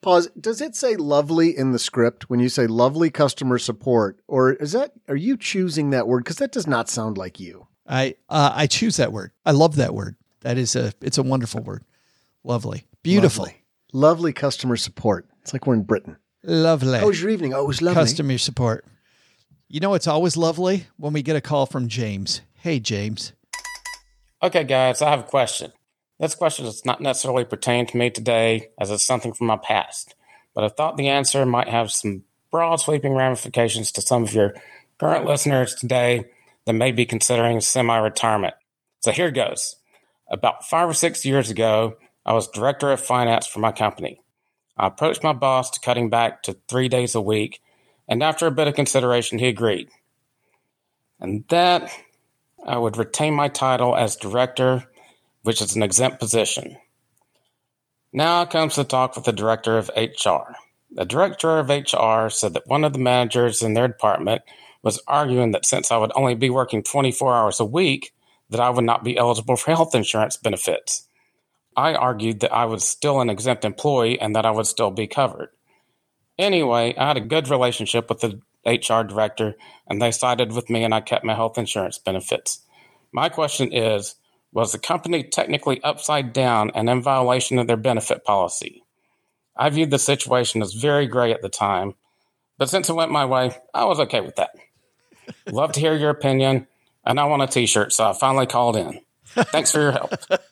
[SPEAKER 3] pause. Does it say lovely in the script when you say lovely customer support, or is that, are you choosing that word? Because that does not sound like you.
[SPEAKER 1] I, uh, I choose that word. I love that word. That is a, it's a wonderful word. Lovely. Beautiful.
[SPEAKER 3] Lovely. Lovely customer support. It's like we're in Britain.
[SPEAKER 1] Lovely.
[SPEAKER 3] How was your evening? Oh, it was lovely.
[SPEAKER 1] Customer support. You know, it's always lovely when we get a call from James. Hey, James.
[SPEAKER 11] Okay, guys, I have a question. This question does not necessarily pertain to me today, as it's something from my past, but I thought the answer might have some broad sweeping ramifications to some of your current listeners today that may be considering semi-retirement. So here goes. About five or six years ago, I was director of finance for my company. I approached my boss to cutting back to three days a week, and after a bit of consideration, he agreed. And that I would retain my title as director, which is an exempt position. Now comes the talk with the director of H R. The director of H R said that one of the managers in their department was arguing that since I would only be working twenty-four hours a week, that I would not be eligible for health insurance benefits. I argued that I was still an exempt employee and that I would still be covered. Anyway, I had a good relationship with the H R director, and they sided with me and I kept my health insurance benefits. My question is, was the company technically upside down and in violation of their benefit policy? I viewed the situation as very gray at the time, but since it went my way, I was okay with that. Love to hear your opinion, and I want a t-shirt, so I finally called in. Thanks for your help.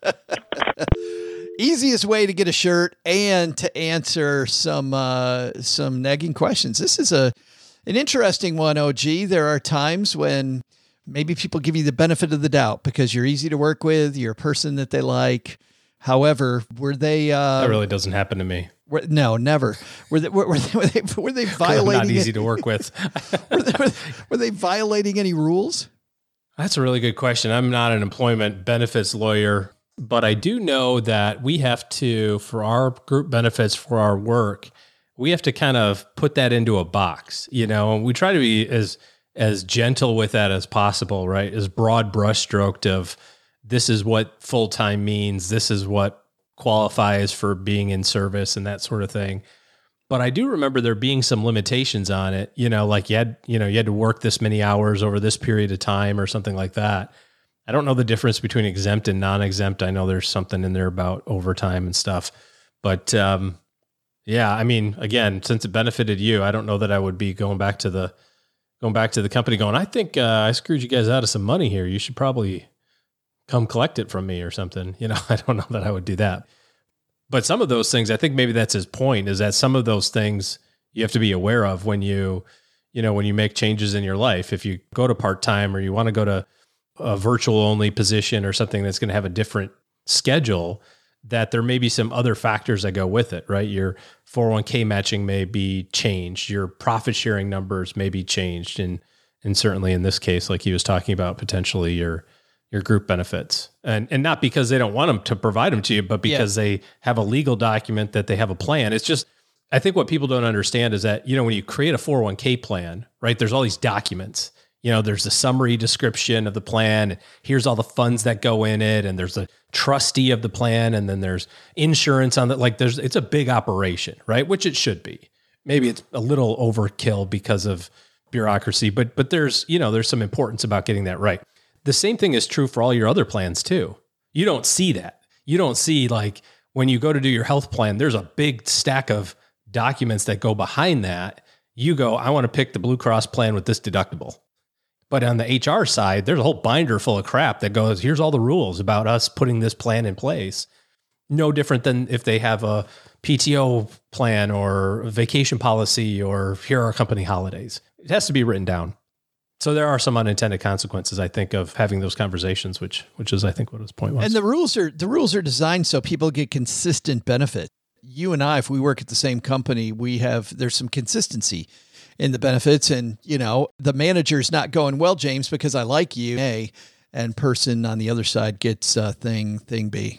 [SPEAKER 1] Easiest way to get a shirt and to answer some uh, some nagging questions. This is a an interesting one, O G. There are times when maybe people give you the benefit of the doubt because you're easy to work with, you're a person that they like. However, were they... Uh,
[SPEAKER 4] that really doesn't happen to me.
[SPEAKER 1] Were, no, never. Were they, were, were they, were they, were they violating...
[SPEAKER 4] I'm not easy to work with.
[SPEAKER 1] were, they, were, were they violating any rules?
[SPEAKER 4] That's a really good question. I'm not an employment benefits lawyer, but I do know that we have to, for our group benefits, for our work, we have to kind of put that into a box, you know, and we try to be as, as gentle with that as possible, right? As broad brushstroked of this is what full-time means. This is what qualifies for being in service and that sort of thing. But I do remember there being some limitations on it, you know, like you had, you know, you had to work this many hours over this period of time or something like that. I don't know the difference between exempt and non-exempt. I know there's something in there about overtime and stuff, but, um, yeah, I mean, again, since it benefited you, I don't know that I would be going back to the, going back to the company going, I think, uh, I screwed you guys out of some money here. You should probably come collect it from me or something. You know, I don't know that I would do that. But some of those things, I think maybe that's his point, is that some of those things you have to be aware of when you, you know, when you make changes in your life. If you go to part-time or you want to go to a virtual only position or something that's going to have a different schedule, that there may be some other factors that go with it, right? Your four oh one k matching may be changed. Your profit sharing numbers may be changed. And, and certainly in this case, like he was talking about, potentially your, your group benefits, and, and not because they don't want them to provide them to you, but because yeah. they have a legal document that they have a plan. It's just, I think what people don't understand is that, you know, when you create a four oh one k plan, right, there's all these documents, you know, there's a summary description of the plan. Here's all the funds that go in it. And there's a trustee of the plan. And then there's insurance on that. Like there's, it's a big operation, right? Which it should be. Maybe it's a little overkill because of bureaucracy, but, but there's, you know, there's some importance about getting that right. The same thing is true for all your other plans too. You don't see that. You don't see, like, when you go to do your health plan, there's a big stack of documents that go behind that. You go, I want to pick the Blue Cross plan with this deductible. But on the H R side, there's a whole binder full of crap that goes, here's all the rules about us putting this plan in place. No different than if they have a P T O plan or a vacation policy or here are company holidays. It has to be written down. So there are some unintended consequences, I think, of having those conversations, which which is, I think, what his point was.
[SPEAKER 1] And the rules are the rules are designed so people get consistent benefit. You and I, if we work at the same company, we have there's some consistency in the benefits, and you know the manager's not going, well, James, because I like you, A, and person on the other side gets uh, thing thing B.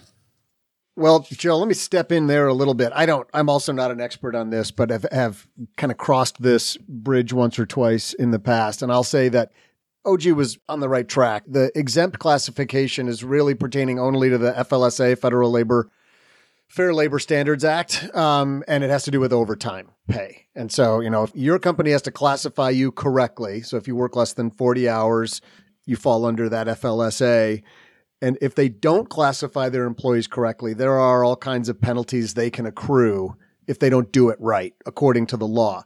[SPEAKER 3] Well, Joe, let me step in there a little bit. I don't, I'm also not an expert on this, but have, have kind of crossed this bridge once or twice in the past. And I'll say that O G was on the right track. The exempt classification is really pertaining only to the F L S A, Federal Labor Fair Labor Standards Act, um, and it has to do with overtime pay. And so, you know, if your company has to classify you correctly, so if you work less than forty hours, you fall under that F L S A. And if they don't classify their employees correctly, there are all kinds of penalties they can accrue if they don't do it right, according to the law.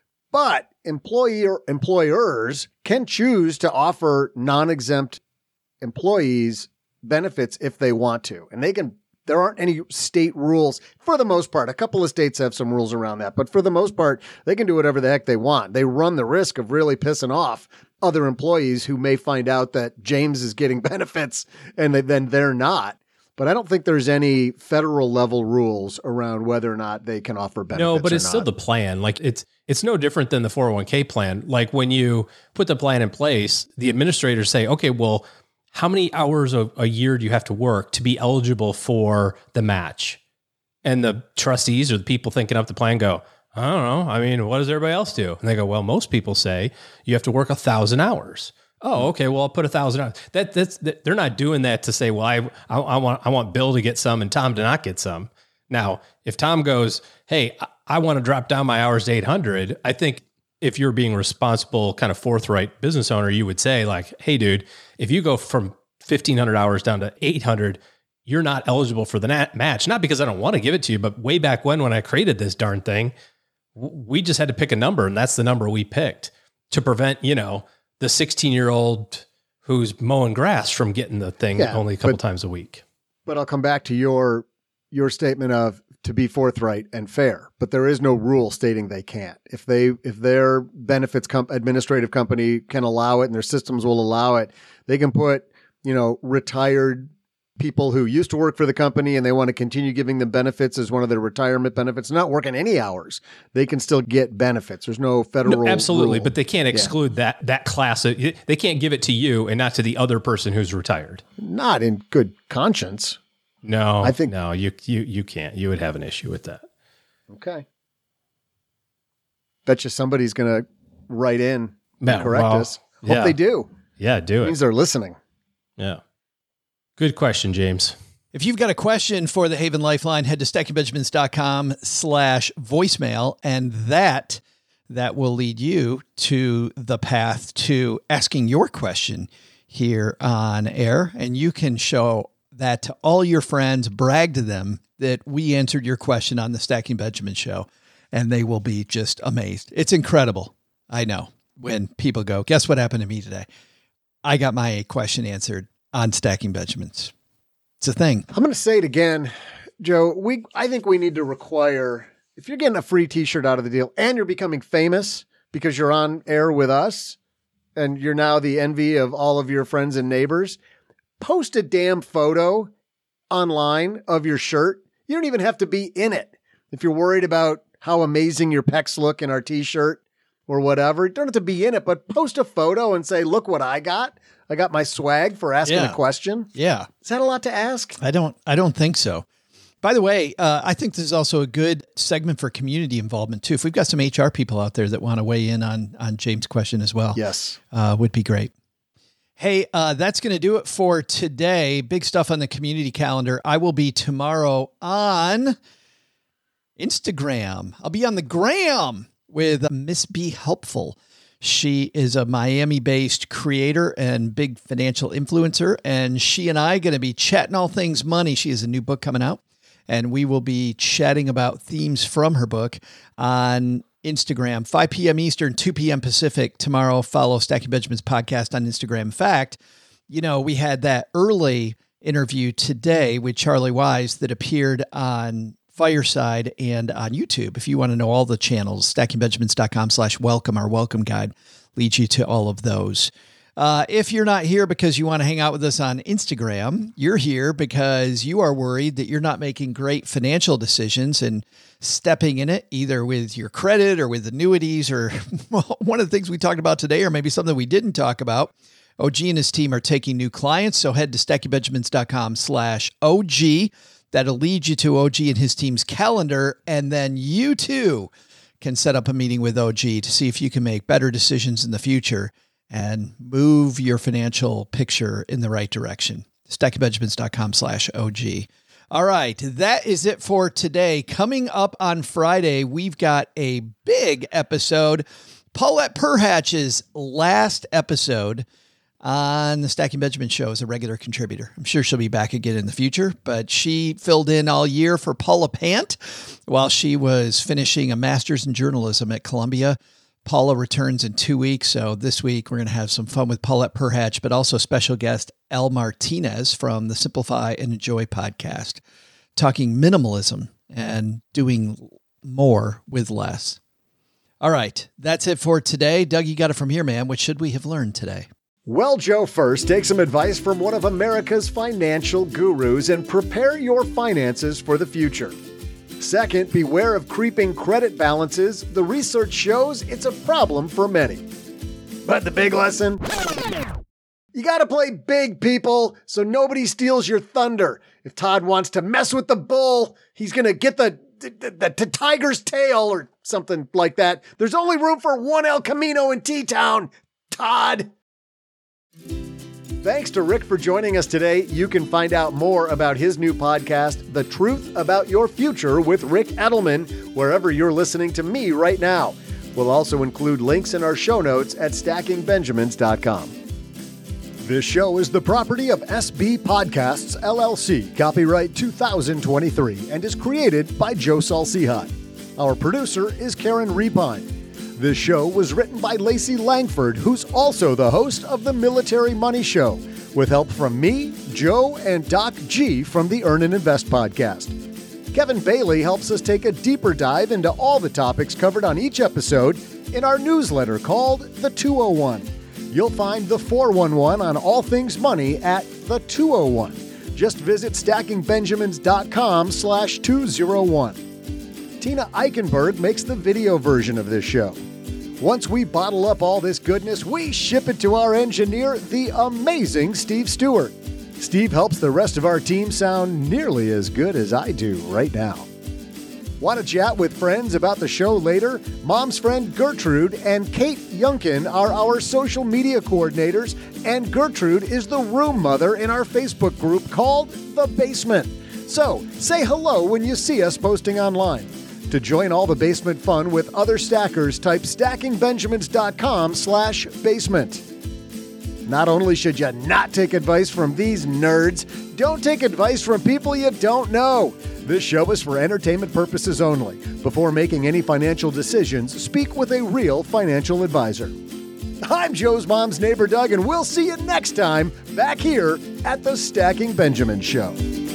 [SPEAKER 3] But employer employers can choose to offer non-exempt employees benefits if they want to. And they can, there aren't any state rules for the most part. A couple of states have some rules around that, but for the most part, they can do whatever the heck they want. They run the risk of really pissing off other employees who may find out that James is getting benefits and they, then they're not. But I don't think there's any federal level rules around whether or not they can offer benefits.
[SPEAKER 4] No, but it's
[SPEAKER 3] not.
[SPEAKER 4] still the plan. Like it's it's no different than the four oh one k plan. Like when you put the plan in place, the administrators say, okay, well, how many hours a, a year do you have to work to be eligible for the match? And the trustees or the people thinking up the plan go, I don't know. I mean, what does everybody else do? And they go, well, most people say you have to work a thousand hours. Oh, okay. Well, I'll put a thousand hours. That that's that, they're not doing that to say, well, I, I I want I want Bill to get some and Tom to not get some. Now, if Tom goes, hey, I, I want to drop down my hours to eight hundred, I think if you're being responsible, kind of forthright business owner, you would say like, hey, dude, if you go from fifteen hundred hours down to eight hundred, you're not eligible for the nat- match. Not because I don't want to give it to you, but way back when, when I created this darn thing, w- we just had to pick a number, and that's the number we picked to prevent, you know, the sixteen year old who's mowing grass from getting the thing yeah, only a couple but, times a week.
[SPEAKER 3] But I'll come back to your, your statement of to be forthright and fair, but there is no rule stating they can't. If they, if their benefits comp- administrative company can allow it and their systems will allow it, they can put, you know, retired people who used to work for the company and they want to continue giving them benefits as one of their retirement benefits, not working any hours, they can still get benefits. There's no federal
[SPEAKER 4] no, absolutely,
[SPEAKER 3] rule.
[SPEAKER 4] But they can't exclude yeah. that that class. Of, they can't give it to you and not to the other person who's retired.
[SPEAKER 3] Not in good conscience.
[SPEAKER 4] No,
[SPEAKER 3] I think
[SPEAKER 4] no, you you you can't. You would have an issue with that.
[SPEAKER 3] Okay. Bet you somebody's going to write in
[SPEAKER 4] no,
[SPEAKER 3] and correct
[SPEAKER 4] well,
[SPEAKER 3] us. Hope
[SPEAKER 4] yeah.
[SPEAKER 3] they do.
[SPEAKER 4] Yeah, do
[SPEAKER 3] it.
[SPEAKER 4] It
[SPEAKER 3] Means they're listening.
[SPEAKER 4] Yeah. Good question, James.
[SPEAKER 1] If you've got a question for the Haven Lifeline, head to stackingbenjamins.com slash voicemail, and that that will lead you to the path to asking your question here on air. And you can show that to all your friends, brag to them that we answered your question on the Stacking Benjamin show, and they will be just amazed. It's incredible. I know when people go, guess what happened to me today? I got my question answered on Stacking Benjamins. It's a thing.
[SPEAKER 3] I'm going to say it again, Joe. We, I think we need to require, if you're getting a free t-shirt out of the deal and you're becoming famous because you're on air with us and you're now the envy of all of your friends and neighbors, post a damn photo online of your shirt. You don't even have to be in it. If you're worried about how amazing your pecs look in our t-shirt or whatever, you don't have to be in it, but post a photo and say, look what I got. I got my swag for asking
[SPEAKER 1] yeah.
[SPEAKER 3] a question.
[SPEAKER 1] Yeah.
[SPEAKER 3] Is that a lot to ask?
[SPEAKER 1] I don't, I don't think so. By the way, uh, I think this is also a good segment for community involvement too. If we've got some H R people out there that want to weigh in on, on James' question as well.
[SPEAKER 3] Yes.
[SPEAKER 1] Uh, would be great. Hey, uh, that's going to do it for today. Big stuff on the community calendar. I will be tomorrow on Instagram. I'll be on the gram with Miss Be Helpful. She is a Miami-based creator and big financial influencer, and she and I are going to be chatting all things money. She has a new book coming out, and we will be chatting about themes from her book on Instagram, five p.m. Eastern, two p.m. Pacific tomorrow. Follow Stacking Benjamin's podcast on Instagram. In fact, you know, we had that early interview today with Charlie Wise that appeared on Fireside and on YouTube. If you want to know all the channels, stackingbenjamins.com slash welcome. Our welcome guide leads you to all of those. Uh, if you're not here because you want to hang out with us on Instagram, you're here because you are worried that you're not making great financial decisions and stepping in it either with your credit or with annuities or well, one of the things we talked about today, or maybe something we didn't talk about. O G and his team are taking new clients. So head to stackingbenjamins.com slash OG. That'll lead you to O G and his team's calendar. And then you too can set up a meeting with O G to see if you can make better decisions in the future and move your financial picture in the right direction. stackingbenjamins.com slash OG. All right, that is it for today. Coming up on Friday, we've got a big episode, Paulette Perhatch's last episode on the Stacking Benjamin Show as a regular contributor. I'm sure she'll be back again in the future, but she filled in all year for Paula Pant while she was finishing a master's in journalism at Columbia. Paula returns in two weeks, so this week we're going to have some fun with Paulette Perhatch, but also special guest El Martinez from the Simplify and Enjoy podcast, talking minimalism and doing more with less. All right, that's it for today. Doug, you got it from here, man. What should we have learned today?
[SPEAKER 3] Well, Joe, first, take some advice from one of America's financial gurus and prepare your finances for the future. Second, beware of creeping credit balances. The research shows it's a problem for many. But the big lesson? You gotta play big, people, so nobody steals your thunder. If Todd wants to mess with the bull, he's gonna get the, the, the, the tiger's tail or something like that. There's only room for one El Camino in T-Town, Todd. Thanks to Rick for joining us today. You can find out more about his new podcast, The Truth About Your Future with Rick Edelman, wherever you're listening to me right now. We'll also include links in our show notes at stacking benjamins dot com. This show is the property of S B Podcasts, L L C, copyright two thousand twenty-three, and is created by Joe Salcihat. Our producer is Karen Repine. This show was written by Lacey Langford, who's also the host of the Military Money Show, with help from me, Joe, and Doc G from the Earn and Invest podcast. Kevin Bailey helps us take a deeper dive into all the topics covered on each episode in our newsletter called The two oh one. You'll find the four one one on all things money at The two oh one. Just visit stacking benjamins dot com slash two oh one. Tina Eichenberg makes the video version of this show. Once we bottle up all this goodness, we ship it to our engineer, the amazing Steve Stewart. Steve helps the rest of our team sound nearly as good as I do right now. Want to chat with friends about the show later? Mom's friend Gertrude and Kate Yunkin are our social media coordinators, and Gertrude is the room mother in our Facebook group called The Basement. So, say hello when you see us posting online. To join all the basement fun with other stackers, type stacking benjamins dot com slash basement. Not only should you not take advice from these nerds, don't take advice from people you don't know. This show is for entertainment purposes only. Before making any financial decisions, speak with a real financial advisor. I'm Joe's mom's neighbor, Doug, and we'll see you next time back here at the Stacking Benjamin Show.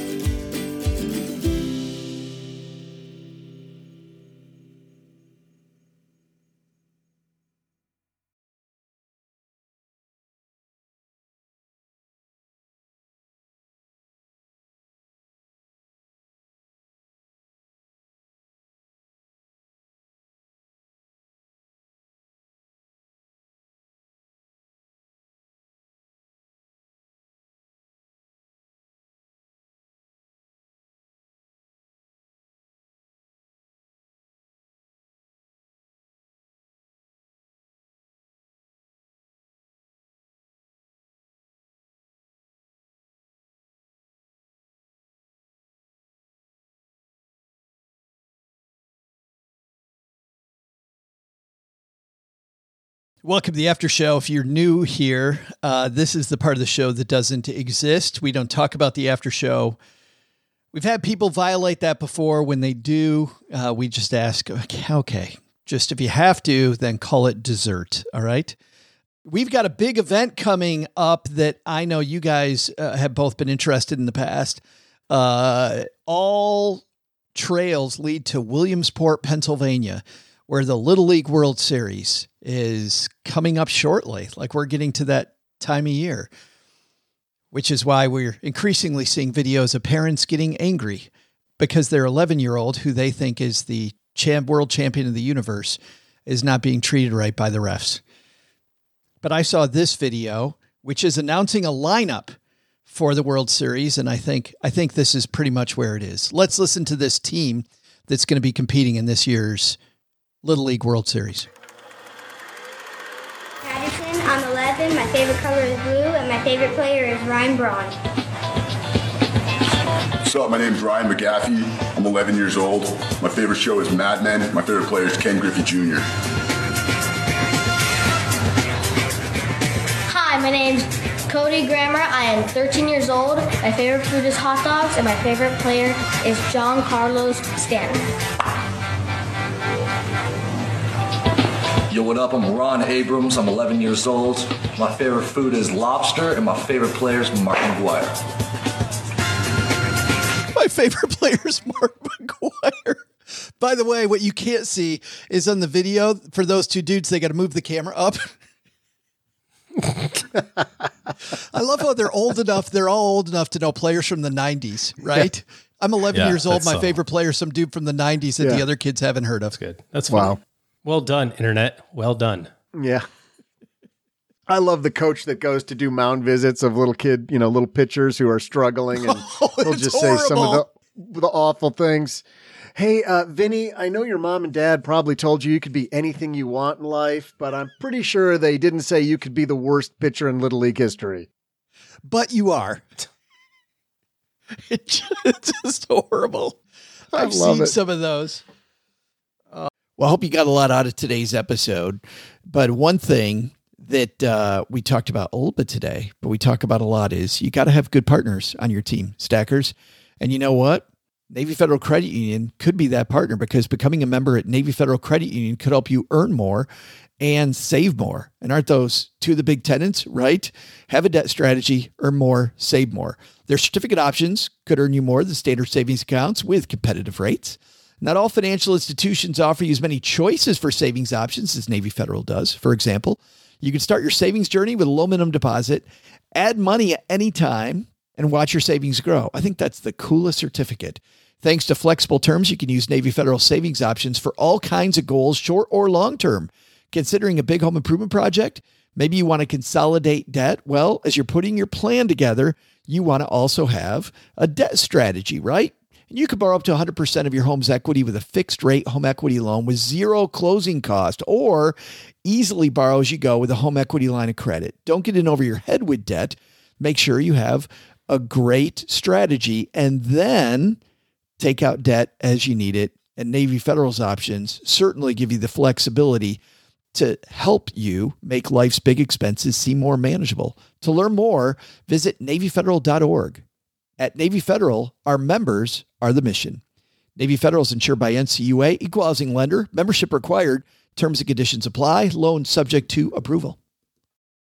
[SPEAKER 1] Welcome to the after show. If you're new here, uh, this is the part of the show that doesn't exist. We don't talk about the after show. We've had people violate that before. When they do, uh, we just ask, okay, okay, just if you have to, then call it dessert. All right. We've got a big event coming up that I know you guys uh, have both been interested in the past. Uh, all trails lead to Williamsport, Pennsylvania, where the Little League World Series is coming up shortly. Like we're getting to that time of year, which is why we're increasingly seeing videos of parents getting angry because their eleven-year-old, who they think is the champ, world champion of the universe, is not being treated right by the refs. But I saw this video, which is announcing a lineup for the World Series, and I think I think this is pretty much where it is. Let's listen to this team that's going to be competing in this year's Little League World Series.
[SPEAKER 12] Patterson on eleven. My favorite color is blue, and my favorite player is Ryan Braun.
[SPEAKER 13] What's up? My name's Ryan McGaffey. I'm eleven years old. My favorite show is Mad Men. My favorite player is Ken Griffey Junior
[SPEAKER 12] Hi, my name's Cody Grammer. I am thirteen years old. My favorite food is hot dogs, and my favorite player is John Carlos Stanton.
[SPEAKER 14] Yo, what up? I'm Ron Abrams. I'm eleven years old. My favorite food is lobster, and my favorite player is Mark McGwire.
[SPEAKER 1] My favorite player is Mark McGwire. By the way, what you can't see is on the video for those two dudes, they got to move the camera up. I love how they're old enough. They're all old enough to know players from the nineties, right? Yeah. I'm eleven yeah, years old. My uh, favorite player is some dude from the nineties that yeah. the other kids haven't heard of.
[SPEAKER 4] That's good. That's wow. Funny. Well done, internet. Well done.
[SPEAKER 3] Yeah. I love the coach that goes to do mound visits of little kid, you know, little pitchers who are struggling, and oh, he'll just horrible. say some of the, the awful things. Hey, uh, Vinny, I know your mom and dad probably told you you could be anything you want in life, but I'm pretty sure they didn't say you could be the worst pitcher in Little League history.
[SPEAKER 1] But you are. It's just horrible. I've seen it. some of those. Uh, well, I hope you got a lot out of today's episode. But one thing that uh, we talked about a little bit today, but we talk about a lot, is you got to have good partners on your team, Stackers. And you know what? Navy Federal Credit Union could be that partner, because becoming a member at Navy Federal Credit Union could help you earn more and save more. And aren't those two of the big tenets, right? Have a debt strategy, earn more, save more. Their certificate options could earn you more than standard savings accounts with competitive rates. Not all financial institutions offer you as many choices for savings options as Navy Federal does. For example, you can start your savings journey with a low minimum deposit, add money at any time, and watch your savings grow. I think that's the coolest certificate. Thanks to flexible terms, you can use Navy Federal savings options for all kinds of goals, short or long-term. Considering a big home improvement project, maybe you want to consolidate debt. Well, as you're putting your plan together, you want to also have a debt strategy, right? And you can borrow up to one hundred percent of your home's equity with a fixed rate home equity loan with zero closing cost, or easily borrow as you go with a home equity line of credit. Don't get in over your head with debt. Make sure you have a great strategy, and then take out debt as you need it. And Navy Federal's options certainly give you the flexibility to help you make life's big expenses seem more manageable. To learn more, visit Navy Federal dot org. At Navy Federal, our members are the mission. Navy Federal is insured by N C U A, equal housing lender, membership required, terms and conditions apply, loan subject to approval.